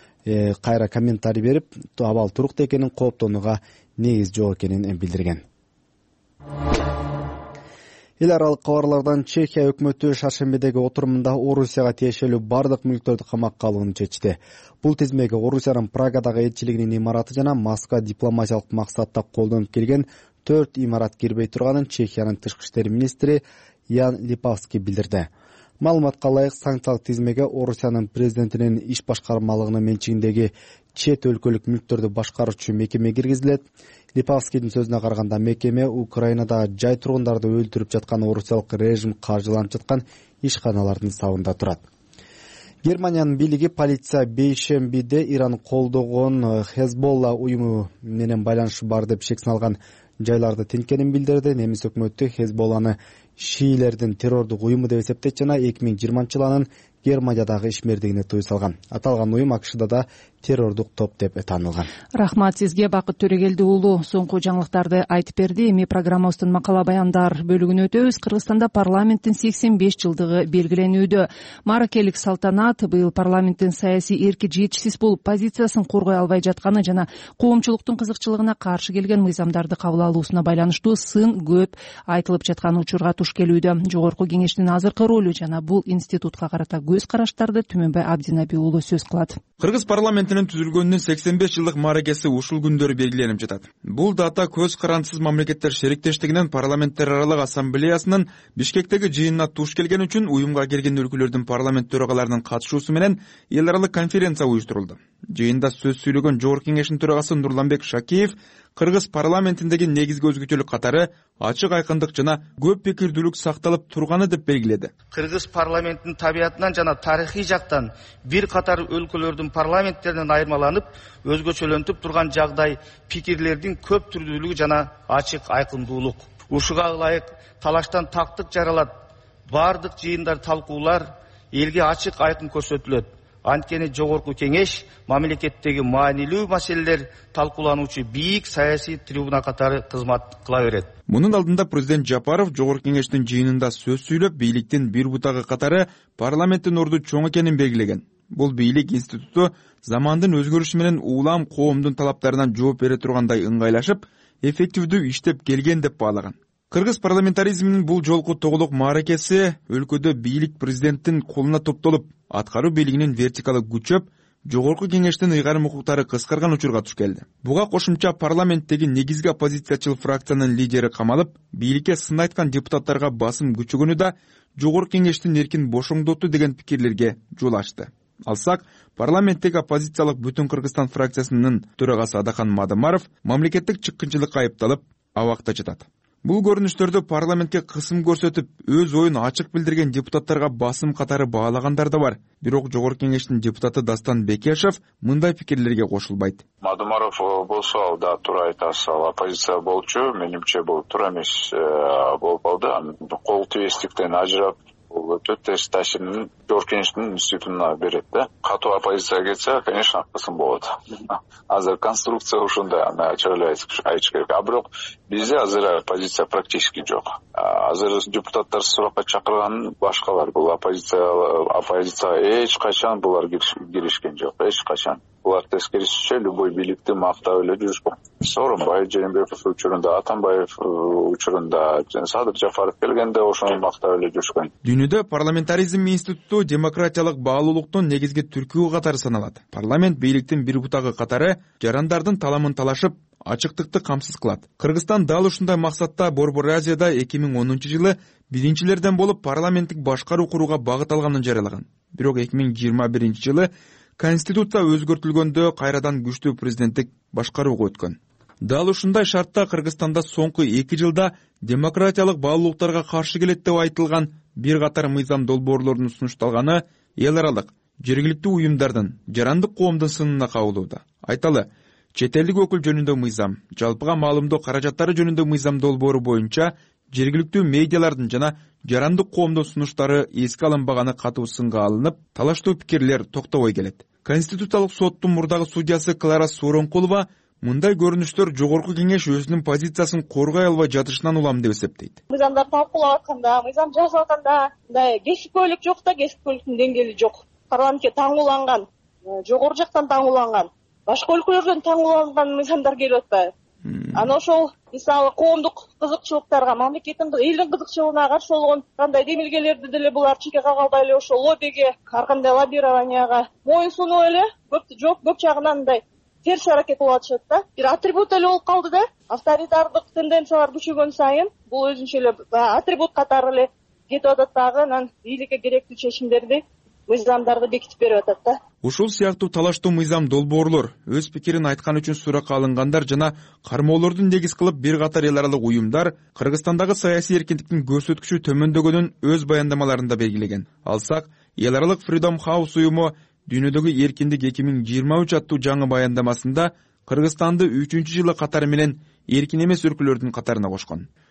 кайра комментарий берип, абал туруктуу экенин, кооптонууга негиз жок экенин билдирген. Эл аралык кабарлардан Чехия өкмөтү Шаршембидеги отурумунда Орусияга тиешелүү бардык мүлктөрдү камакка алууну чечти. Бул тизмеге Орусиянын Прагадагы элчилигинин имараты жана Москва дипломатиялык максатта колдонуп келген төрт имарат кирбей турганын Чехиянын тышкы иштер министри Ян Липавский билдирди. Маалыматка ылайык, санкциялык тизмеге Орусиянын президентинин иш башкармалыгынын менчигиндеги чет өлкөлүк мүлктөрдү башкаруучу мекеме киргизилет. Липавскийдин сөзүнө караганда, мекеме Украинада жай тургундарды өлтүрүп жаткан орусиялык режим каржыланып жаткан ишканалардын сабында турат. Германиянын бийлиги полиция бейшембиде Иран колдогон Хезболла уюму менен байланышы бар деп шек сыналган жайларды тинткенин билдирди. Немис өкмөтү Хезболланы шиилердин террордук уюму деп эсептейт жана эки миң жыйырманчы жылы анын Германиядагы ишмердигине тыюу салган. Аталган уюм АКШда да террордук топ деп таанылган. Рахмат сизге, Бакыт Төрөгелди уулу. Соңку жаңылыктарды айтып берди. Эми программабыздын макала баяндар бөлүгүнө өтөбүз. Кыргызстанда парламенттин сексен беш жылдыгы белгиленүүдө. Мааракелик салтанат быйыл парламенттин саясий эрки жетишсиз болуп, позициясын коргой албай жатканы жана коомчулуктун кызыкчылыгына каршы келген мыйзамдарды кабыл алуусуна байланыштуу сын көп айтылып жаткан учурга туш келүүдө. Жогорку кеңештин азыркы ролу жана бул институтка карата көз караштарды Түмөнбай Абдинаби уулу сөз кылат. Кыргыз парламентинин түзүлгөнүнүн сексен беш жылдык мааракеси ушул күндөрү белгиленип жатат. Бул дата көз карандысыз мамлекеттер шериктештигинин парламенттер аралык ассамблеясынын Бишкектеги жыйынына туш келген үчүн уюмга кирген өлкөлөрдүн парламент төрагаларынын катышуусу менен эл аралык конференция уюштурулду. Жыйында сөз сүйлөгөн Жогорку кеңештин төрагасы Нурланбек Шакиев Кыргыз парламентиндеги негизги өзгөчөлүк катары ачык айкындык жана көп пикирдүүлүк сакталып турганы деп белгиледи. Кыргыз парламентинин табиятынан жана тарыхый жактан бир катар өлкөлөрдүн парламенттеринен айырмаланып, өзгөчөлөнтүп турган жагдай пикирлердин көп түрдүүлүгү жана ачык айкындуулук. Ушуга ылайык талаштан тактык жаралат, бардык жыйындар, талкуулар элге ачык айкын көрсөтүлөт. Анткени Жогорку кеңеш мамлекеттеги маанилүү маселелер талкуулануучу бийик саясий трибуна катары кызмат кыла берет. Мунун алдында президент Жапаров Жогорку кеңештин жыйынында сөз сүйлөп, бийликтин бир бутагы катары парламенттин орду чоң экенин белгилеген. Бул бийлик институту замандын өзгөрүшү менен улам коомдун талаптарынан жооп бере тургандай ыңгайлашып, эффективдүү иштеп келген деп баалаган. Кыргыз парламентаризминин бул жолку тоголук мааракеси өлкөдө бийлик президенттин колуна топтолуп, аткаруу бийлигинин вертикалы күчөп, Жогорку кеңештин ыйгарым укуктары кыскарган учурга туш келди. Буга кошумча парламенттеги негизги оппозициячыл фракциянын лидери камалып, бийликке сын айткан депутаттарга басым күчөгөнү да Жогорку кеңештин эркин бошоңдотту деген пикирлерге жол ачты. Алсак, парламенттеги оппозициялык Бүтүн Кыргызстан фракциясынын төрагасы Адахан Мадымаров мамлекеттик чыккынчылыкка айыпталып, абакта жатат. Бул көрүнүштөрдө парламентке кысым көрсөтүп, өз оюн ачык билдирген депутаттарга басым катары баалагандар да бар. Бирок Жогорку кеңештин депутаты Дастан Бекешев мындай пикирлерге кошулбайт. Мадымаров болсо, ал да туура айтасыз, ал оппозиция болчу, менимче бул туура эмес болуп калды. Кол тийбестиктен ажырап, бул өтө терс таасирин Жогорку кеңештин институтуна берет да. Катуу оппозиция кетсе, конечно, кысым болот. Азыр конструкция ушундай, аны чыгылып айтыш керек. А бирок бизде азыр оппозиция практически жок. Азыр депутаттар суракка чакырган башкалар. Бул оппозиция оппозицияга эч качан булар киришкен жок, эч качан. Булар тескерисинче любой бийликти мактап эле жүрүшкөн. Сооронбай Жээнбеков учурунда, Атамбаев учурунда, Садыр Жафаров келгенде ошону мактап эле жүрүшкөн. Дүйнөдө парламентаризм институту демократиялык баалуулуктун негизги түркүгү катары саналат. Парламент бийликтин бир бутагы катары жарандардын таламын талашып, ачыктыкты камсыз кылат. Кыргызстан дал ушундай максатта Борбор Азияда эки миң онунчу жылы биринчилерден болуп парламенттик башкаруу курууга багыт алганын жарыялаган. Бирок эки миң жыйырма биринчи жылы Конституция өзгөртүлгөндө кайрадан күчтүү президенттик башкарууга өткөн. Дал ушундай шартта Кыргызстанда соңку эки жылда демократиялык баалуулуктарга каршы келет деп айтылган бир катар мыйзам долбоорлорунун сунушталганы эл аралык жергиликтүү уюмдардын, жарандык коомдун сынына кабылууда. Айталы, чет элдик өкүл жөнүндө мыйзам, жалпыга маалымдоо каражаттары жөнүндө мыйзам долбоору боюнча жергиликтүү медиалардын жана жарандык коомдун сунуштары эске алынбаганы катуу сынга алынып, талаштуу пикирлер токтобой келет. Конституциялык соттун мурдагы судьясы Клара Сооронкулова мындай көрүнүштөр Жогорку кеңеш өзүнүн позициясын коргой албай жатышынан улам деп эсептейт. Мыйзамдар талкуулап атканда, мыйзам жазылып атканда, мындай кесипкөйлүк жок да, кесипкөйлүктүн деңгээли жок. Парламентке таңууланган, жогору жактан таңууланган, башка өлкөлөрдөн таңууланган мыйзамдар келип атпайбы? Ана ошол мисалы коомдук кызыкчылыктарга, мамлекеттин, элдин кызыкчылыгына каршы болгон кандай демилгелерди деле булар чекке кагалбай эле ошол лоббиге, ар кандай лоббированияга моюн сунуп эле көп жок, көп жагынан мындай терс аракет болуп атышат да. Бир атрибут эле болуп калды да. Авторитардык тенденциялар күчөгөн сайын бул өзүнчө эле атрибут катары эле кетип атат дагы, анан бийликке керектүү чечимдерди, мыйзамдарды бекитип берип атат да. Ушул сыяктуу талаштуу мыйзам долбоорлор өз пикирин айткан үчүн суракка алынгандар жана кармоолордун негиз кылып бир катар эл аралык уюмдар Кыргызстандагы саясий эркиндиктин көрсөткүчү төмөндөгөнүн өз баяндамаларында белгилеген. Алсак, эл аралык Freedom House уюму дүйнөдөгү эркиндик эки миң жыйырма үч аттуу жаңы баяндамасында Кыргызстанды үчүнчү жылы катары менен эркин эмес өлкөлөрдүн катарына кошкон.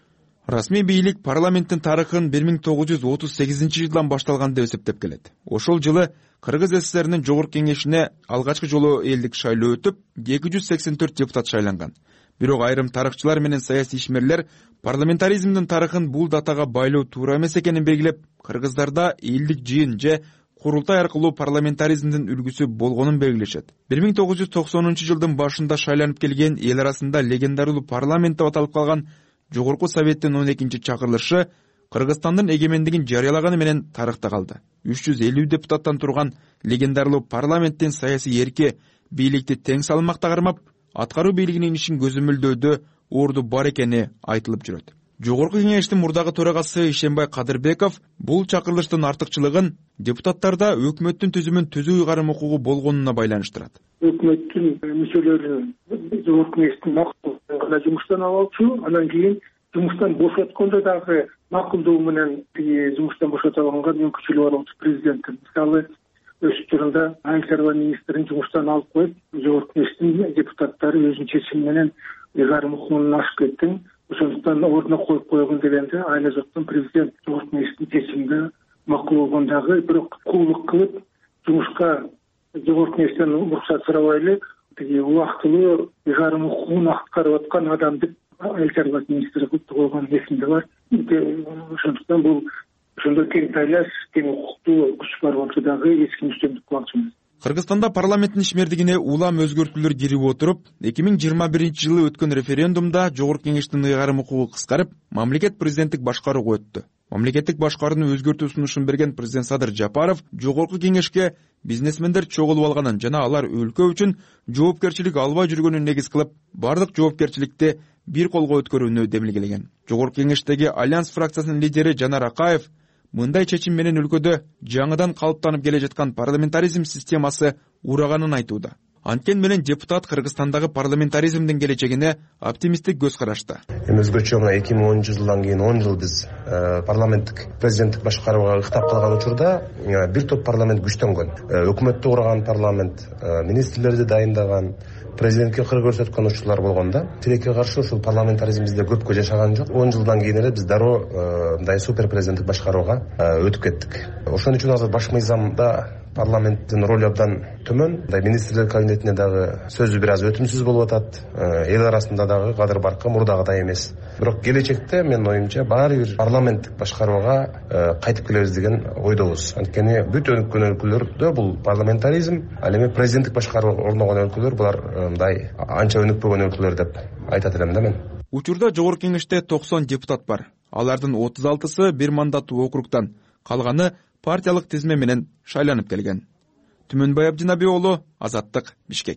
Расмий бийлик парламенттин тарыхын бир миң тогуз жүз отуз сегизинчи жылдан башталган деп эсептеп келет. Ошол жылы Кыргыз СССРинин жогорку кеңешине алгачкы жолу элдик шайлоо өтүп, эки жүз сексен төрт депутат шайланган. Бирок айрым тарыхчылар менен саясий ишмерлер парламентаризмдин тарыхын бул датага байлоо туура эмес экенин белгилеп, кыргыздарда элдик жыйын же курултай аркылуу парламентаризмдин үлгүсү болгонун белгилешет. бир миң тогуз жүз токсонунчу жылдын башында шайланып келген эл арасында легендардуу парламент деп аталып калган Жогорку Советтин он экинчи чакырылышы Кыргызстандын эгемендигин жарыялаганы менен тарыхта калды. үч жүз элүү депутаттан турган легендарлуу парламенттин саясий эрки бийликти тең салмакта кармап, аткаруу бийлигинин ишин көзөмөлдөөдө орду бар экени айтылып жүрөт. Жогорку кеңештин мурдагы төрагасы Ишенбай Кадырбеков бул чакырылыштын артыкчылыгын депутаттарда өкмөттүн түзүмүн түзүү ыйгарым укугу болгонуна байланыштырат. Өкмөттүн мүчөлөрүн жогорку кеңештин макулдугун гана жумуштан алчу, анан кийин жумуштан бошоткондо дагы макулдугу менен жумуштан бошото алганга мүмкүнчүлүгү бар болчу президенттин. Мисалы, өз учурунда айыл чарба министрин жумуштан алып коюп, жогорку кеңештин депутаттары өзүнүн чечими менен ыйгарым укугун ашып кетти. Ошондуктан ордуна коюп койгон дегенде айла жоктон президент жогорку кеңештин чечимине макул болгондагы, бирок куулук кылып жумушка жогорку кеңештен уруксат сурабай эле тиги убактылуу ыйгарым укугун аткарып аткан адам деп айыл чарба министри кылып койгон эсимде бар. Ошондуктан бул ошондой кең тайлаш, кең укуктуу күч бар болсо дагы эч ким үстөмдүк кылмакчы эмес. Кыргызстанда парламенттин ишмердигине улам өзгөртүүлөр кирип отуруп, эки миң жыйырма биринчи жылы өткөн референдумда жогорку кеңештин ыйгарым укугу кыскарып, мамлекет президенттик башкарууга өттү. Мамлекеттик башкарууну өзгөртүү сунушун берген президент Садыр Жапаров жогорку кеңешке бизнесмендер чогулуп алганын жана алар өлкө үчүн жоопкерчилик албай жүргөнүн негиз кылып, бардык жоопкерчиликти бир колго өткөрүүнү демилгелеген. Жогорку кеңештеги Альянс фракциясынын лидери Жанар Акаев мындай чечим менен өлкөдө жаңыдан калыптанып келе жаткан парламентаризм системасы ураганын айтууда. Анткени менен депутат Кыргызстандагы парламентаризмдин келечегине оптимисттик көз карашты. Эми өзгөчө мына эки миң онунчу жылдан кийин он жыл биз парламенттик президенттик башкарууга ыктап калган учурда бир топ парламент күчтөнгөн. Өкмөттү курган парламент, министрлерди дайындаган, президентке кыр көрсөткөн учурлар болгон да. Тилекке каршы ушул парламентаризм бизде көпкө жашаган жок. он жылдан кийин эле биз дароо мындай супер президенттик башкарууга өтүп кеттик. Ошон үчүн азыр баш мыйзамда парламенттин ролу абдан төмөн. Мындай министрлер кабинетине дагы сөзү бир аз өтүмсүз болуп атат. Эл арасында дагы кадыр баркы мурдагыдай эмес. Бирок келечекте менин оюмча баары бир парламенттик башкарууга кайтып келебиз деген ойдобуз. Анткени бүт өткөн өлкөлөрдө бул парламентаризм, ал эми президенттик башкаруу орногон өлкөлөр булар мындай анча өнүкпөгөн өлкөлөр деп айтат элем да мен. Учурда жогорку кеңеште токсон депутат бар. Алардын отуз алтысы бир мандаттуу округтан, калганы партиялык тизме менен шайланып келген. Түмөнбай Абдинаби уулу, Азаттык, Бишкек.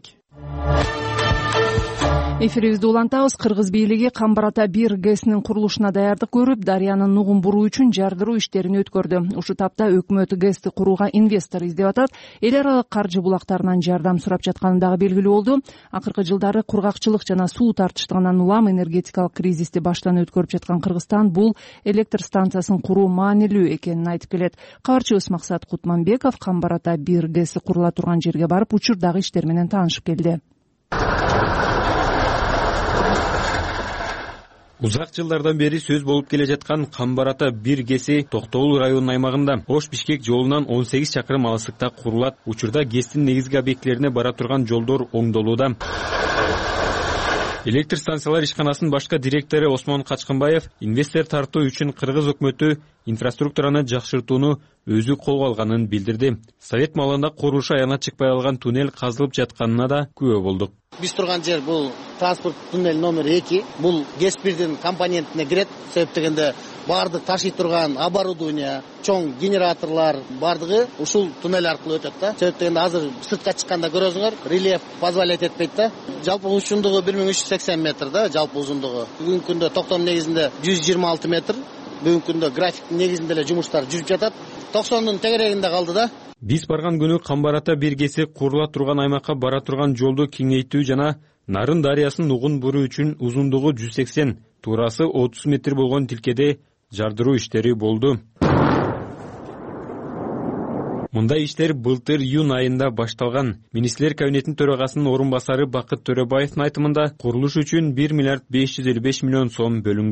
Эфирибизди улантабыз. Кыргыз бийлиги Камбар ата бир гэсинин курулушуна даярдык көрүп, Дарыянын нугун буруу үчүн жардыруу иштерин өткөрдү. Ушул тапта өкмөт гэсти курууга инвестор издеп атат. Эл аралык каржы булактарынан жардам сурап жатканы дагы белгилүү болду. Акыркы жылдары кургакчылык жана суу тартыштыгынан улам энергетикалык кризисти баштан өткөрүп жаткан Кыргызстан бул электр станциясын куруу маанилүү экенин айтып келет. Кабарчыбыз Максат Кутманбеков Камбар ата бир гэси курула турган жерге барып, учурдагы иштер менен таанышып келди. Узак жылдардан бери сөз болуп келе жаткан Камбар ата бир гэси Токтогул районунун аймагында Ош-Бишкек жолунан он сегиз чакырым алыстыкта курулат. Учурда гэстин негизги объектилерине бара турган жолдор оңдолууда. Электр станциялар ишканасынын башкы директору Осмон Качкынбаев инвестор тартуу үчүн Кыргыз өкмөтү инфраструктураны жакшыртууну өзү колго алганын билдирди. Совет маалында курулушу аягына чыкпай алган туннель казылып жатканына да күбө болдук. Биз турган жер бул транспорт туннель номер эки. Бул гэс бирдин компонентине кирет. Себеп дегенде бардык ташый турган оборудование, чоң генераторлор бардыгы ушул туннель аркылуу өтөт да. Себеп дегенде азыр сыртка чыкканда көрөсүңөр, рельеф позволять этпейт да. Жалпы узундугу бир миң үч жүз сексен метр да, жалпы узундугу. Бүгүнкү күндө токтом негизинде жүз жыйырма алты метр. Бүгүнкү күндө графиктин негизинде эле жумуштар жүрүп жатат. токсондун тегерегинде калды да. Биз барган күнү Камбар ата бир гэси курула турган аймакка бара турган жолду кеңейтүү жана Нарын дарыясынын нугун буруу үчүн узундугу жүз сексен, туурасы отуз метр болгон тилкеде жардыруу иштери болду. Мындай иштер былтыр июнь айында башталган. Министрлер кабинетинин төрагасынын орун басары Бакыт Төрөбаевдин айтымында курулуш үчүн бир миллиард беш жүз элүү беш миллион сом бөлүнгөн.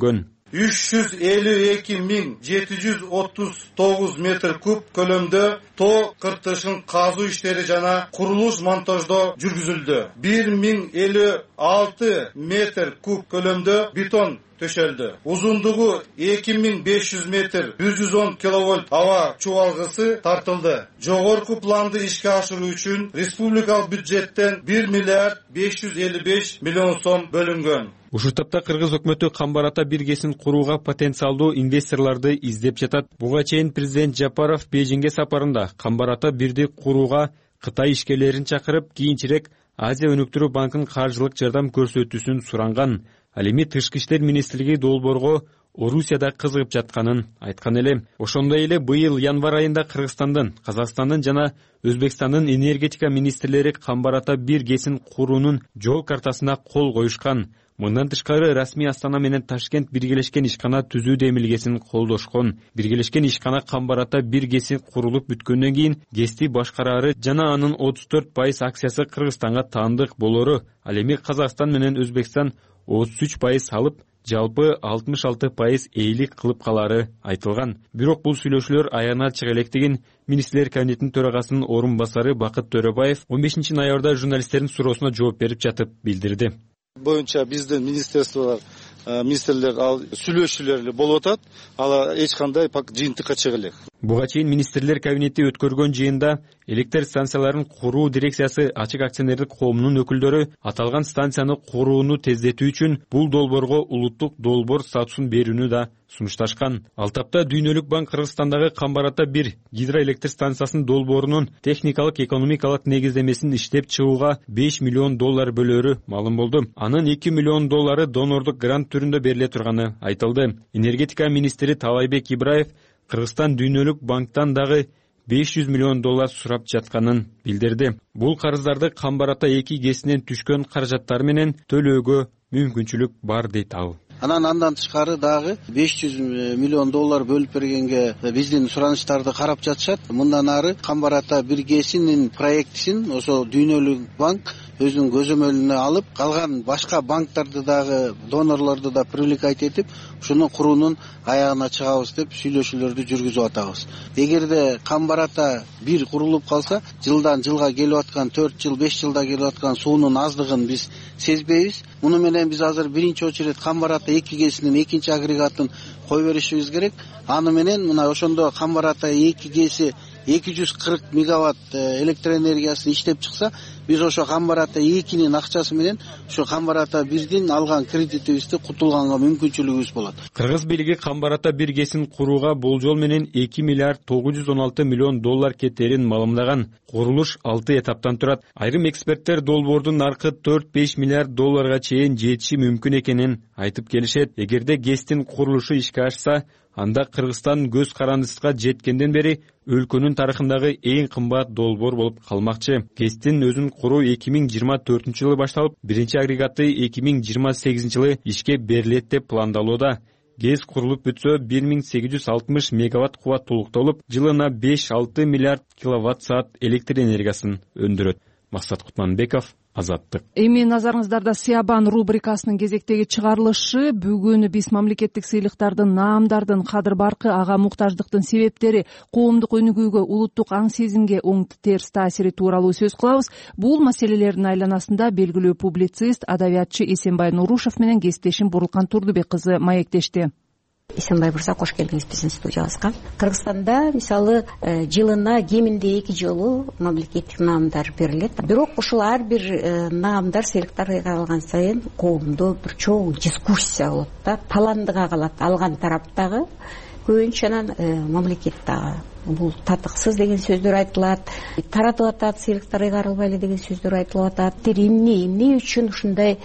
үч жүз элүү эки миң жети жүз отуз тогуз метр куб көлөмдө тоо кыртышын казуу иштери жана курулуш монтаждоо жүргүзүлдү. бир миң элүү алты метр куб көлөмдө бетон төшөлдү. Узундугу эки миң беш жүз метр жүз жүз он киловольт аба чубалгысы тартылды. Жогорку планды ишке ашыруу үчүн республикалык бюджеттен бир миллиард беш жүз элүү беш миллион сом бөлүнгөн. Ушул тапта кыргыз өкмөтү Камбар-Ата биргесин курууга потенциалдуу инвесторлорду издеп жатат. Буга чейин президент Жапаров Бейжиңге сапарында Камбар-Ата бирди курууга Кытай ишкерлерин чакырып, кийинчерээк Азия өнүктүрүү банкын каржылык жардам көрсөтүүсүн суранган. Ал эми Тышкы иштер министрлиги долбоорго Орусияда кызыгып жатканын айткан эле. Ошондой эле быйыл январь айында Кыргызстандын, Казакстандын жана Өзбекстандын энергетика министрлери Камбар-Ата бир гэсин куруунун жол картасына кол коюшкан. Мындан тышкары расмий Астана менен Ташкент биргелешкен ишкана түзүү демилгесин колдошкон. Биргелешкен ишкана Камбар-Ата бир гэси курулуп бүткөндөн кийин ГЭСти башкарары жана анын отуз төрт пайыз акциясы Кыргызстанга таандык болору. Ал эми Казакстан менен Өзбекстан отуз үч пайыз алып, жалпы алтымыш алты пайыз эйлик кылып калары айтылган. Бирок бул сүйлөшүүлөр аягына чыга электигин министрлер кабинетинин төрагасынын орун басары Бакыт Төрөбаев он бешинчи ноябрда журналисттердин суроосуна жооп берип жатып билдирди. Боюнча биздин министрликтер министрлер ал сүйлөшүүлөр болуп атат. Ал эч кандай жыйынтыкка чыга элек. Буга чейин министрлер кабинети өткөргөн жыйында электр станцияларын куруу дирекциясы ачык акционердик коомунун өкүлдөрү аталган станцияны курууну тездетүү үчүн бул долбоорго улуттук долбоор статусун берүүнү да сунушташкан. Ал тапта Дүйнөлүк банк Кыргызстандагы Камбар-Ата бир гидроэлектр станциясынын долбоорунун техникалык экономикалык негиздемесин иштеп чыгууга беш миллион доллар бөлөөрү маалым болду. Анын эки миллион доллары донордук грант түрүндө бериле турганы айтылды. Энергетика министри Талайбек Ибраев Кыргызстан Дүйнөлүк банктан дагы беш жүз миллион доллар сурап жатканын билдирди. Бул карыздарды Камбар-Ата эки гэсинен түшкөн каражаттар менен төлөөгө мүмкүнчүлүк бар дейт ал. Анан андан тышкары дагы беш жүз миллион доллар бөлүп бергенге биздин суранычтарды карап жатышат. Мындан ары Камбар-Ата бир гэсинин проектисин ошо Дүйнөлүк банк өзүнүн көзөмөлүнө алып, калган башка банктарды дагы, донорлорду да привлекать этип, ушуну куруунун аягына чыгабыз деп сүйлөшүүлөрдү жүргүзүп атабыз. Эгерде Камбар-Ата бир курулуп калса, жылдан жылга келип аткан төрт жыл, беш жылда келип аткан суунун аздыгын биз сезбейбиз. Муну менен биз азыр биринчи очередь Камбар-Ата эки гэсинин экинчи агрегатын кой беришибиз керек. Аны менен мына ошондо Камбар-Ата эки гэси эки жүз кырк мегаватт электроэнергиясын иштеп чыкса, биз ошо Камбар-Ата экинин акчасы менен ошо Камбар-Ата бирдин алган кредитибизди кутулганга мүмкүнчүлүгүбүз болот. Кыргыз бийлиги Камбар-Ата бир гэсин курууга болжол менен эки миллиард тогуз жүз он алты миллион доллар кетерин маалымдаган. Курулуш алты этаптан турат. Айрым эксперттер долбоордун наркы төрт беш миллиард долларга чейин жетиши мүмкүн экенин айтып келишет. Эгерде ГЭСтин курулушу ишке ашса, анда Кыргызстан көз карандысына жеткенден бери өлкөнүн тарыхындагы эң кымбат долбоор болуп калмакчы. ГЭСтин өзүн куруу эки миң жыйырма төртүнчү жылы башталып, биринчи агрегаты эки миң жыйырма сегизинчи жылы ишке берилет деп пландалууда. ГЭС курулуп бүтсө бир миң сегиз жүз алтымыш мегаватт кубаттуулуктолуп, жылына беш алты миллиард киловатт саат электр энергиясын өндүрөт. Максат Кутманбеков, Азаттык. Эми назарыңыздарда Сыябан рубрикасынын кезектеги чыгарылышы. Бүгүн биз мамлекеттик сыйлыктардын, наамдардын кадыр баркы, ага муктаждыктын себептери, коомдук өнүгүүгө, улуттук аң сезимге оң терс таасири тууралуу сөз кылабыз. Бул маселелердин айланасында белгилүү публицист, адабиятчы Эсенбай Нурушев менен кесиптешим Бурлкан Турдубек кызы маектешти. Эсенбай мырза, кош келдиңиз биздин студиябызга. Кыргызстанда мисалы жылына кеминде эки жолу мамлекеттик наамдар берилет. Бирок ушул ар бир наамдар, сыйлыктар алган сайын коомдо бир чоң дискуссия болот да, таландыга калат. Алган тараптагы көбүнчө анан мамлекет дагы бул татыксыз деген сөздөр айтылат, таратып атат, сыйлыктар ыйгарылбай эле деген сөздөр айтылып атат. Эмне эмне үчүн ушундай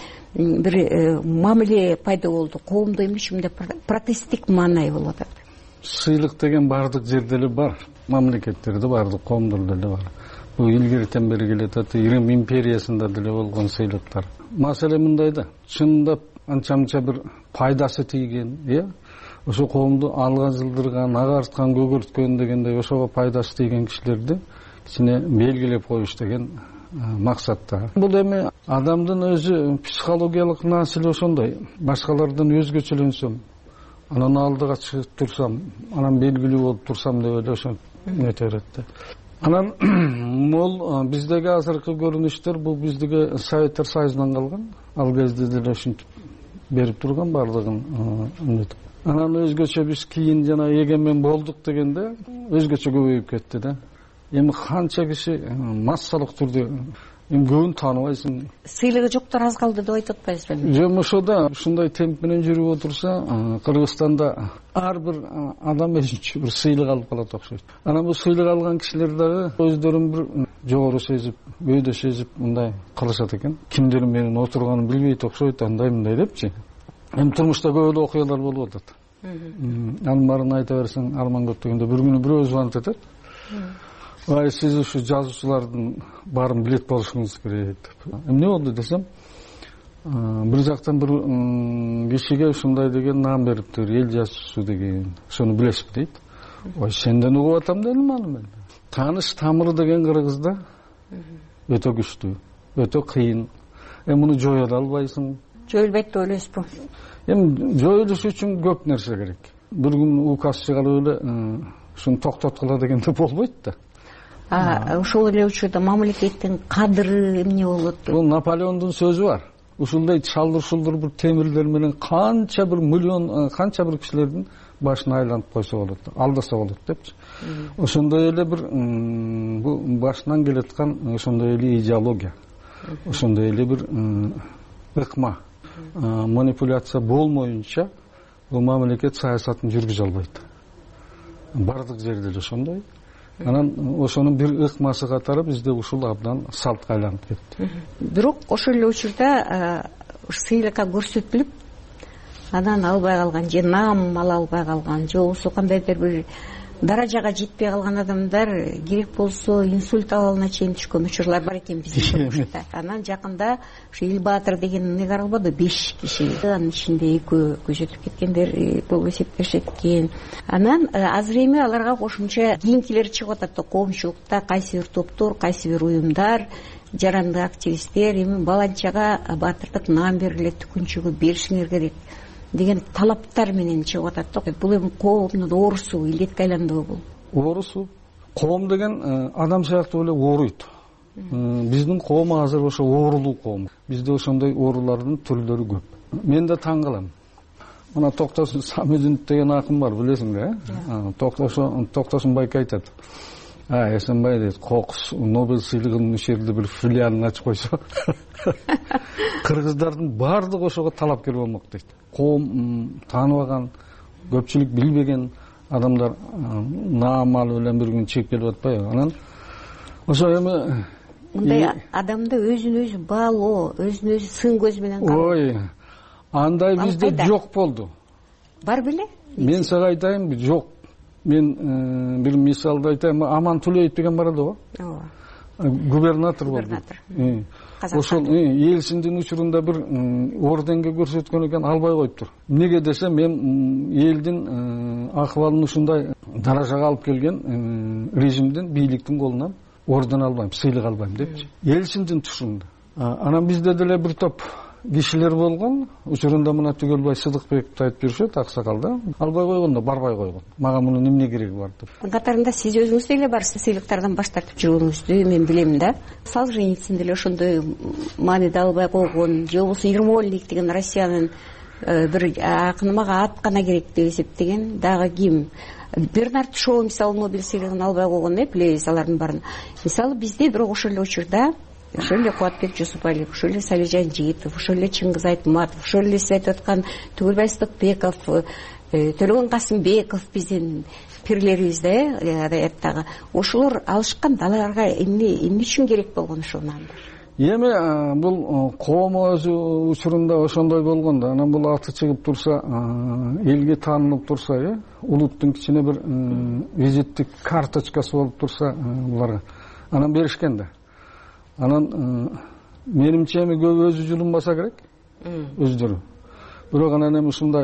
бир мамиле пайда болду? Коомдо эмне үчүн протесттик маанай болуп атат? Сыйлык деген бардык жерде эле бар, мамлекеттерде бардык коомдордо эле бар. Бул илгертен бери келатат, Рим империясында деле болгон сыйлыктар. Маселе мындай да, чындап анча-мынча бир пайдасы тийген, э? Ошо коомду алга жылдырган, агарткан, көгөрткөн дегендей ошого пайдасы тийген кишилерди кичине белгилеп коюш деген максатта. Бул эми адамдын өзү психологиялык маселе ошондой. Башкалардан өзгөчөлөнсөм, анан алдыга чыгып турсам, анан белгилүү болуп турсам деп эле ошо нете берет да. Анан бул биздеги азыркы көрүнүштөр бул биздеги Советтер Союзунан калган. Ал кезде деле ушинтип берип турган баардыгын. Анан өзгөчө биз кийин жана эгемен болдук дегенде өзгөчө көбөйүп кетти да. Эми канча киши массалык түрдө эми көбүн тааныбайсың. Сыйлыгы жоктор аз калды деп айтып атпайсызбы? Жок, ошода ушундай темп менен жүрүп отурса, Кыргызстанда ар бир адам өзүнчө бир сыйлык алып калат окшойт. Анан бул сыйлык алган кишилер дагы өздөрүн бир жогору сезип, өйдө сезип мындай кылышат экен. Кимдер менин отурганын билбейт окшойт, андай мындай депчи. Эми турмушта көп эле окуялар болуп атат. Анын баарын айта берсең арман көп дегенде бир күнү бирөө звонить этет. Ай, сиз ушу жазуучулардын баарын билет болушуңуз керек деп. Эмне болду десем, бир жактан бир кишиге ушундай деген наам бериптир, эл жазуучусу деген. Ошону билесизби дейт. Ой, сенден угуп атам дедим аны мен. Тааныш тамыры деген Кыргызда өтө күчтүү, өтө кыйын. Эми муну жое да албайсың. Жоюлбайт деп ойлойсузбу? Эми жоюлуш үчүн көп нерсе керек. Бир күн указ чыгарып эле ушуну токтоткула дегенде болбойт да. А ошол эле учурда мамлекеттин кадыры эмне болот? Бул Наполеондун сөзү бар. Ушундай шалдыр-шулдыр бир темирлер менен канча бир миллион, канча бир кишилердин башын айланып койсо болот, алдаса болот депчи. Ошондой эле бир бул башынан келаткан ошондой эле идеология. Ошондой эле бир ыкма, манипуляция болмоюнча бул мамлекет саясатын жүргүзө албайт. Бардык жерде эле ошондой. Анан ошонун бир ыкмасы катары бизде ушул абдан салтка айланып кетти. Бирок ошол эле учурда сыйлыкка көрсөтүлүп, анан албай калган, же наам ала албай калган, же болбосо кандайдыр бир даражага жетпей калган адамдар керек болсо инсульт абалына чейин түшкөн учурлар бар экен биздин турмушта. Анан жакында ушу Эл Баатыр деген эмне каралбады, беш киши. Анын ичинде экөө көзөтүп кеткендер болуп эсептешет экен. Анан азыр эми аларга кошумча кийинкилер чыгып атат, коомчулукта кайсы бир топтор, кайсы бир уюмдар, жарандык активисттер эми баланчага баатырдык наам берилет, түкүнчүгү беришиңер керек деген талаптар менен чыгып атат да. Бул эми коомдун оорусу, илетке айландыбы бул? Оорусу. Коом деген адам сыяктуу эле ооруйт. Биздин коом азыр ошо оорулуу коом. Бизде ошондой оорулардын түрлөрү көп. Мен да таң калам. Мына Токтосун Самидинов деген акын бар, билесиң да? Токтосун Токтосун байке айтат. А, Эсенбай дейт, Кокус Нобель сыйлыгынын ушул жерде бир филиалын ачып койсо, кыргыздардын баардыгы ошого талапкер болмок дейт. Коом тааныбаган, көпчүлүк билбеген адамдар наам алып эле бир күн чегип келип атпайбы? Анан ошо эми мындай адамды өзүн өзү баалоо, өзүн өзү сын көз менен кароо. Ой, андай бизде жок болду. Бар беле? Мен сага айтайынбы, жок. Мен бир мисалды айтайын, Аман Тулеев деген бар эле го. Ооба. Губернатор болду. Ошол Элсиндин учурунда бир орденге көрсөткөн экен, албай коюптур. Эмнеге десе, мен элдин акыбалын ушундай даражага алып келген режимдин, бийликтин колунан орден албайм, сыйлык албайм депчи. Элсиндин тушунда. Анан бизде деле бир топ кишилер болгон, учурунда мына Түгөлбай Сыдыкбековду айтып жүрүшөт, аксакалда. Албай койгондо барбай койгон. Мага мунун эмне кереги бар деп. Катарында сиз өзүңүз деле бар сыйлыктардан баш тартып жүргөнүңүздү мен билем да. Солженицин деле ошондой мааниде албай койгон, же болбосо Ермольник деген Россиянын бир акыны мага ат гана керек деп эсептеген дагы ким? Бернард Шоу мисалы Нобель сыйлыгын албай койгон, э, билебиз алардын баарын. Мисалы бизде бирок ошол эле учурда ошол эле Кубатбек Жусупалиев, ошол эле Салижан Жигитов, ошол эле Чыңгыз Айтматов, ошол эле сиз айтып аткан Түгөлбай Сыдыкбеков, Төлөгөн Касымбеков биздин пирлерибиз да, э, адабияттагы. Ошолор алышкан, аларга эмне эмне үчүн керек болгон ошол наамдар? Эми бул коом өзү учурунда ошондой болгон да. Анан бул аты чыгып турса, элге таанылып турса, э, улуттун кичине бир визиттик карточкасы болуп турса, буларга анан беришкен да. Анан менимче эми көп өзү жылынбаса керек, өздөрү. Бирок анан эми ушундай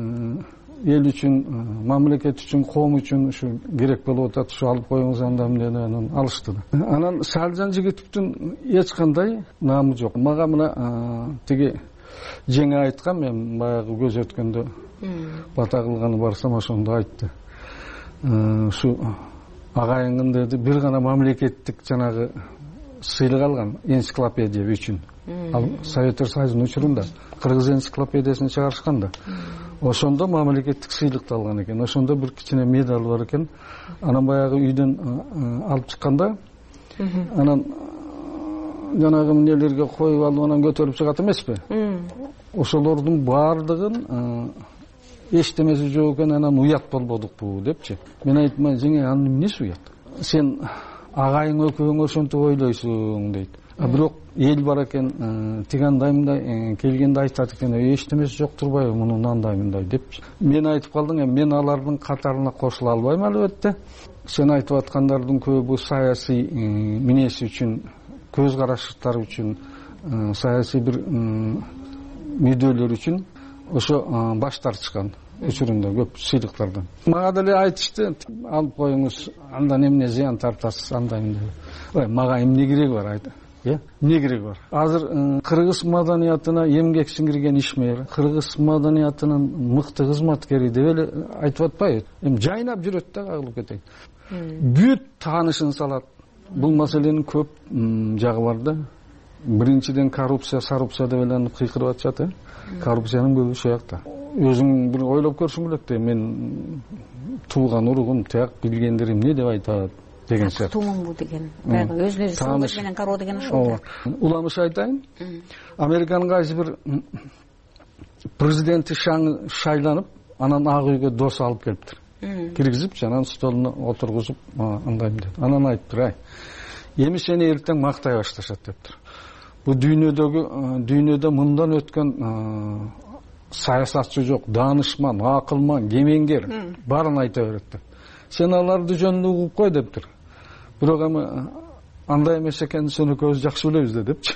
эл үчүн, мамлекет үчүн, коом үчүн ушу керек болуп атат, ушу алып коюңуз анда эмне алышты да. Анан Салижан Жигитовдун эч кандай наамы жок. Мага мына тиги жеңе айткан, мен баягы көз өткөндө бата кылганы барсам ошондо айтты. Ушу агайыңын деди, бир гана мамлекеттик жанагы сыйлык алган энциклопедия үчүн. Ал Советтер Союзунун учурунда кыргыз энциклопедиясын чыгарышканда. Ошондо мамлекеттик сыйлыкты алган экен. Ошондо бир кичине медаль бар экен. Анан баягы үйдөн алып чыкканда, анан жанагы эмнелерге коюп алып анан көтөрүп чыгат эмеспи? Ошолордун баардыгын эчтемеси жок экен, анан уят болбодукпу депчи. Мен айттым, жеңе, анын эмнеси уят? Сен агайың экөөң ошентип ойлойсуң дейт. А бирок эл бар экен, тигандай мындай келгенде айтат экен, эчтемеси жок турбайбы мунун андай мындай депчи. Мен айтып калдым, мен алардын катарына кошула албайм албетте. Сен айтып аткандардын көбү саясий минеси үчүн, көз караштары үчүн, саясий бир мүдөлөр үчүн ошо баш тартышкан учурунда көп сыйлыктардан. Мага деле айтышты, алып коюңуз, андан эмне зыян тартасыз, андай мындай. Ой, мага эмне кереги бар айт. Э, эмне кереги бар? Азыр кыргыз маданиятына эмгек сиңирген ишмер, кыргыз маданиятынын мыкты кызматкери деп эле айтып атпайбы? Эми жайнап жүрөт да, кагылып кетейин. Бүт таанышын салат. Бул маселенин көп жагы бар да. Биринчиден коррупция, сарупция деп эле кыйкырып атышат, э? Коррупциянын көбү ошол жакта. Өзүң бир ойлоп көрсүң белек да, мен тууган уругум, тияк билгендерим эмне деп айтат деген сыяктуу. Тумун бул деген. Баягы өзүнө сооңуз менен кароо деген ошол. Уламыш айтайын. Американын кайсы бир президенти шайланып, анан ак үйгө дос алып келиптир. Киргизипчи, анан столуна отургузуп, андайм деп. Анан айтыптыр, ай, эми сени эртең мактай башташат дептир. Бул дүйнөдөгү дүйнөдө мындан өткөн саясатчы жок, данышман, акылман, кемеңгер баарын айта берет деп. Сен аларды жөнүндө угуп кой дептир. Бирок эми андай эмес экенин сен экөөбүз жакшы билебиз да депчи.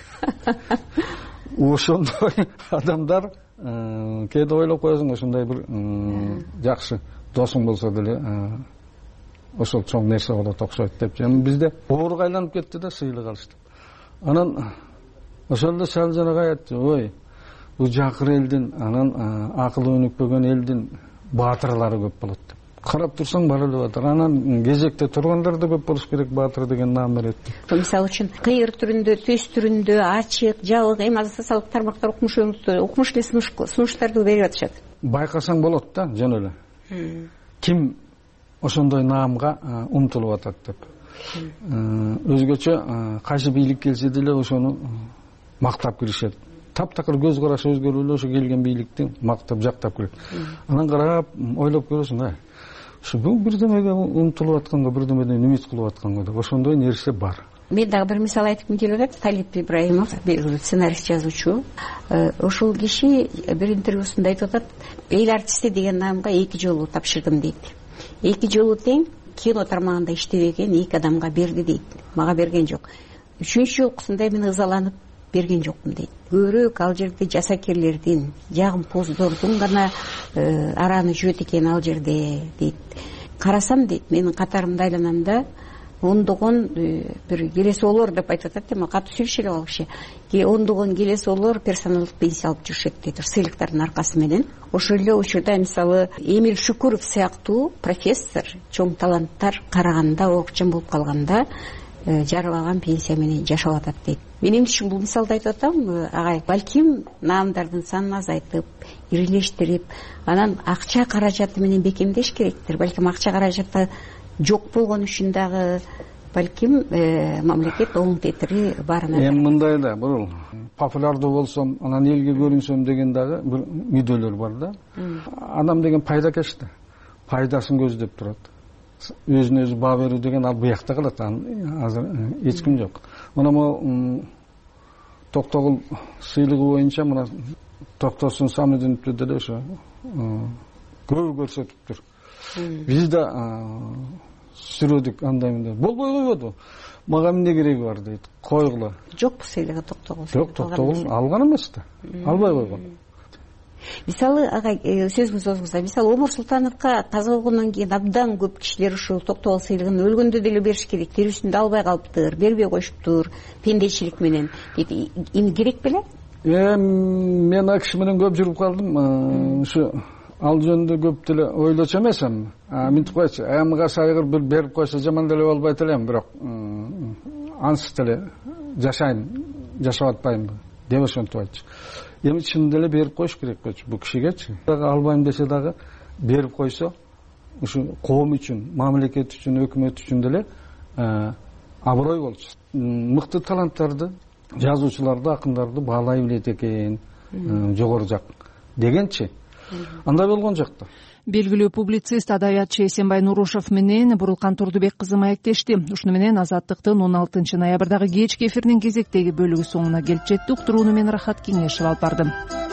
Ошондой адамдар кээде ойлоп коесуң, ошондой бир жакшы досуң болсо деле ошол чоң нерсе болот окшойт депчи. Эми бизде ооруга айланып кетти да, сыйлык алышты. Анан ошол сал жанагай айтты, ой, бул жакыр элдин, анан акылы өнүкпөгөн элдин баатырлары көп болот деп. Карап турсаң бар эле баатыр. Анан кезекте тургандар да көп болуш керек, баатыр деген наам берет. Мисалы үчүн кыйыр түрүндө, төс түрүндө, ачык, жабык, эми азыр социалдык тармактар укмуш укмуш эле сунуштарды берип атышат. Байкасаң болот да, жөн эле. Ким ошондой наамга умтулуп атат деп. Өзгөчө кайсы бийлик келсе деле ошону мактап киришет. Таптакыр көз карашы өзгөрүп эле ошо келген бийликти мактап, жактап кирет. Анан карап, ойлоп көрөсүң, ай, ушу бул бирдемеге умтулуп атканга, бирдемеден үмүт кылып атканга деп, ошондой нерсе бар. Мен дагы бир мисал айткым келип атат. Талип Ибраимов, сценарист, жазуучу. Ошол киши бир интервьюсунда айтып атат, эл артисти деген наамга эки жолу тапшырдым дейт. Эки жолу тең кино тармагында иштебеген эки адамга берди дейт. Мага берген жок. Үчүнчү жолкусунда мен ызаланып берген жокмун дейт. Көбүрөөк ал жерде жасакерлердин, жагымпоздордун гана араны жөөт экен ал жерде дейт. Карасам дейт, менин катарымда айланамда ондогон бир келесоолор деп айтып атат, эми катуу сүйлөшө эле калчу. Ондогон келесоолор персоналдык пенсия алып жүрүшөт дейт, сыйлыктардын аркасы менен. Ошол эле учурда мисалы Эмил Шукуров сыяктуу профессор, чоң таланттар караганда, окчон болуп калганда жарыбаган пенсия менен жашап атат дейт. Мен эмне үчүн бул мисалды айтып атам, агай, балким наамдардын санын азайтып, ирилештирип, анан акча каражаты менен бекемдеш керектир. Балким акча каражаты жок болгон үчүн дагы балким мамлекет оң тетири барына. Эми мындай да, бул популярдуу болсом, анан элге көрүнсөм деген дагы бир мүдөлөр бар да. Адам деген пайдакеш да. Пайдасын көздөп турат. Өзүнө өзү баа берүү деген ал буякта калат, азыр эч ким жок. Мына могу Токтогул сыйлыгы боюнча мына Токтосун Самидиновду деле ошо көп көрсөтүптүр. Биз да сүрөдүк андай мындай. Болбой койбоду. Мага эмне кереги бар дейт. Койгула. Жокпу сыйлыгы Токтогул? Жок, Токтогул алган эмес да. Албай койгон. Мисалы, агай, сөзүңүз өзүңүз, мисалы Омур Султановго каза болгондон кийин абдан көп кишилер ушул Токтогул сыйлыгын өлгөндө деле бериш керек, тирүүсүндө албай калыптыр, бербей коюшуптур, пендечилик менен. Эми керек беле? эми мен ал киши менен көп жүрүп калдым. Ушу ал жөнүндө көп деле ойлочу эмесмин. Мынтип койчу, эмга сайгыр бир берип койсо жаман деле болбойт элем, бирок ансыз деле жашайм, жашап атпайм деп ошентип айтчу. Эми чын деле берип коюш керек болчу бул кишигечи. Албайм десе дагы берип койсо, ушу коом үчүн, мамлекет үчүн, өкмөт үчүн деле аброй болчу. Мыкты таланттарды, жазуучуларды, акындарды баалай билет экен, жогору жак дегенчи. Андай болгон жок да. Белгилүү публицист, адабиятчы Эсенбай Нурушев менен Бурулкан Турдубек кызы маектешти. Ушуну менен Азаттыктын он алтынчы ноябрдагы кечки эфиринин кезектеги бөлүгү соңуна келип жетти. Уктурууну мен Рахат Кеңешев алып бардым.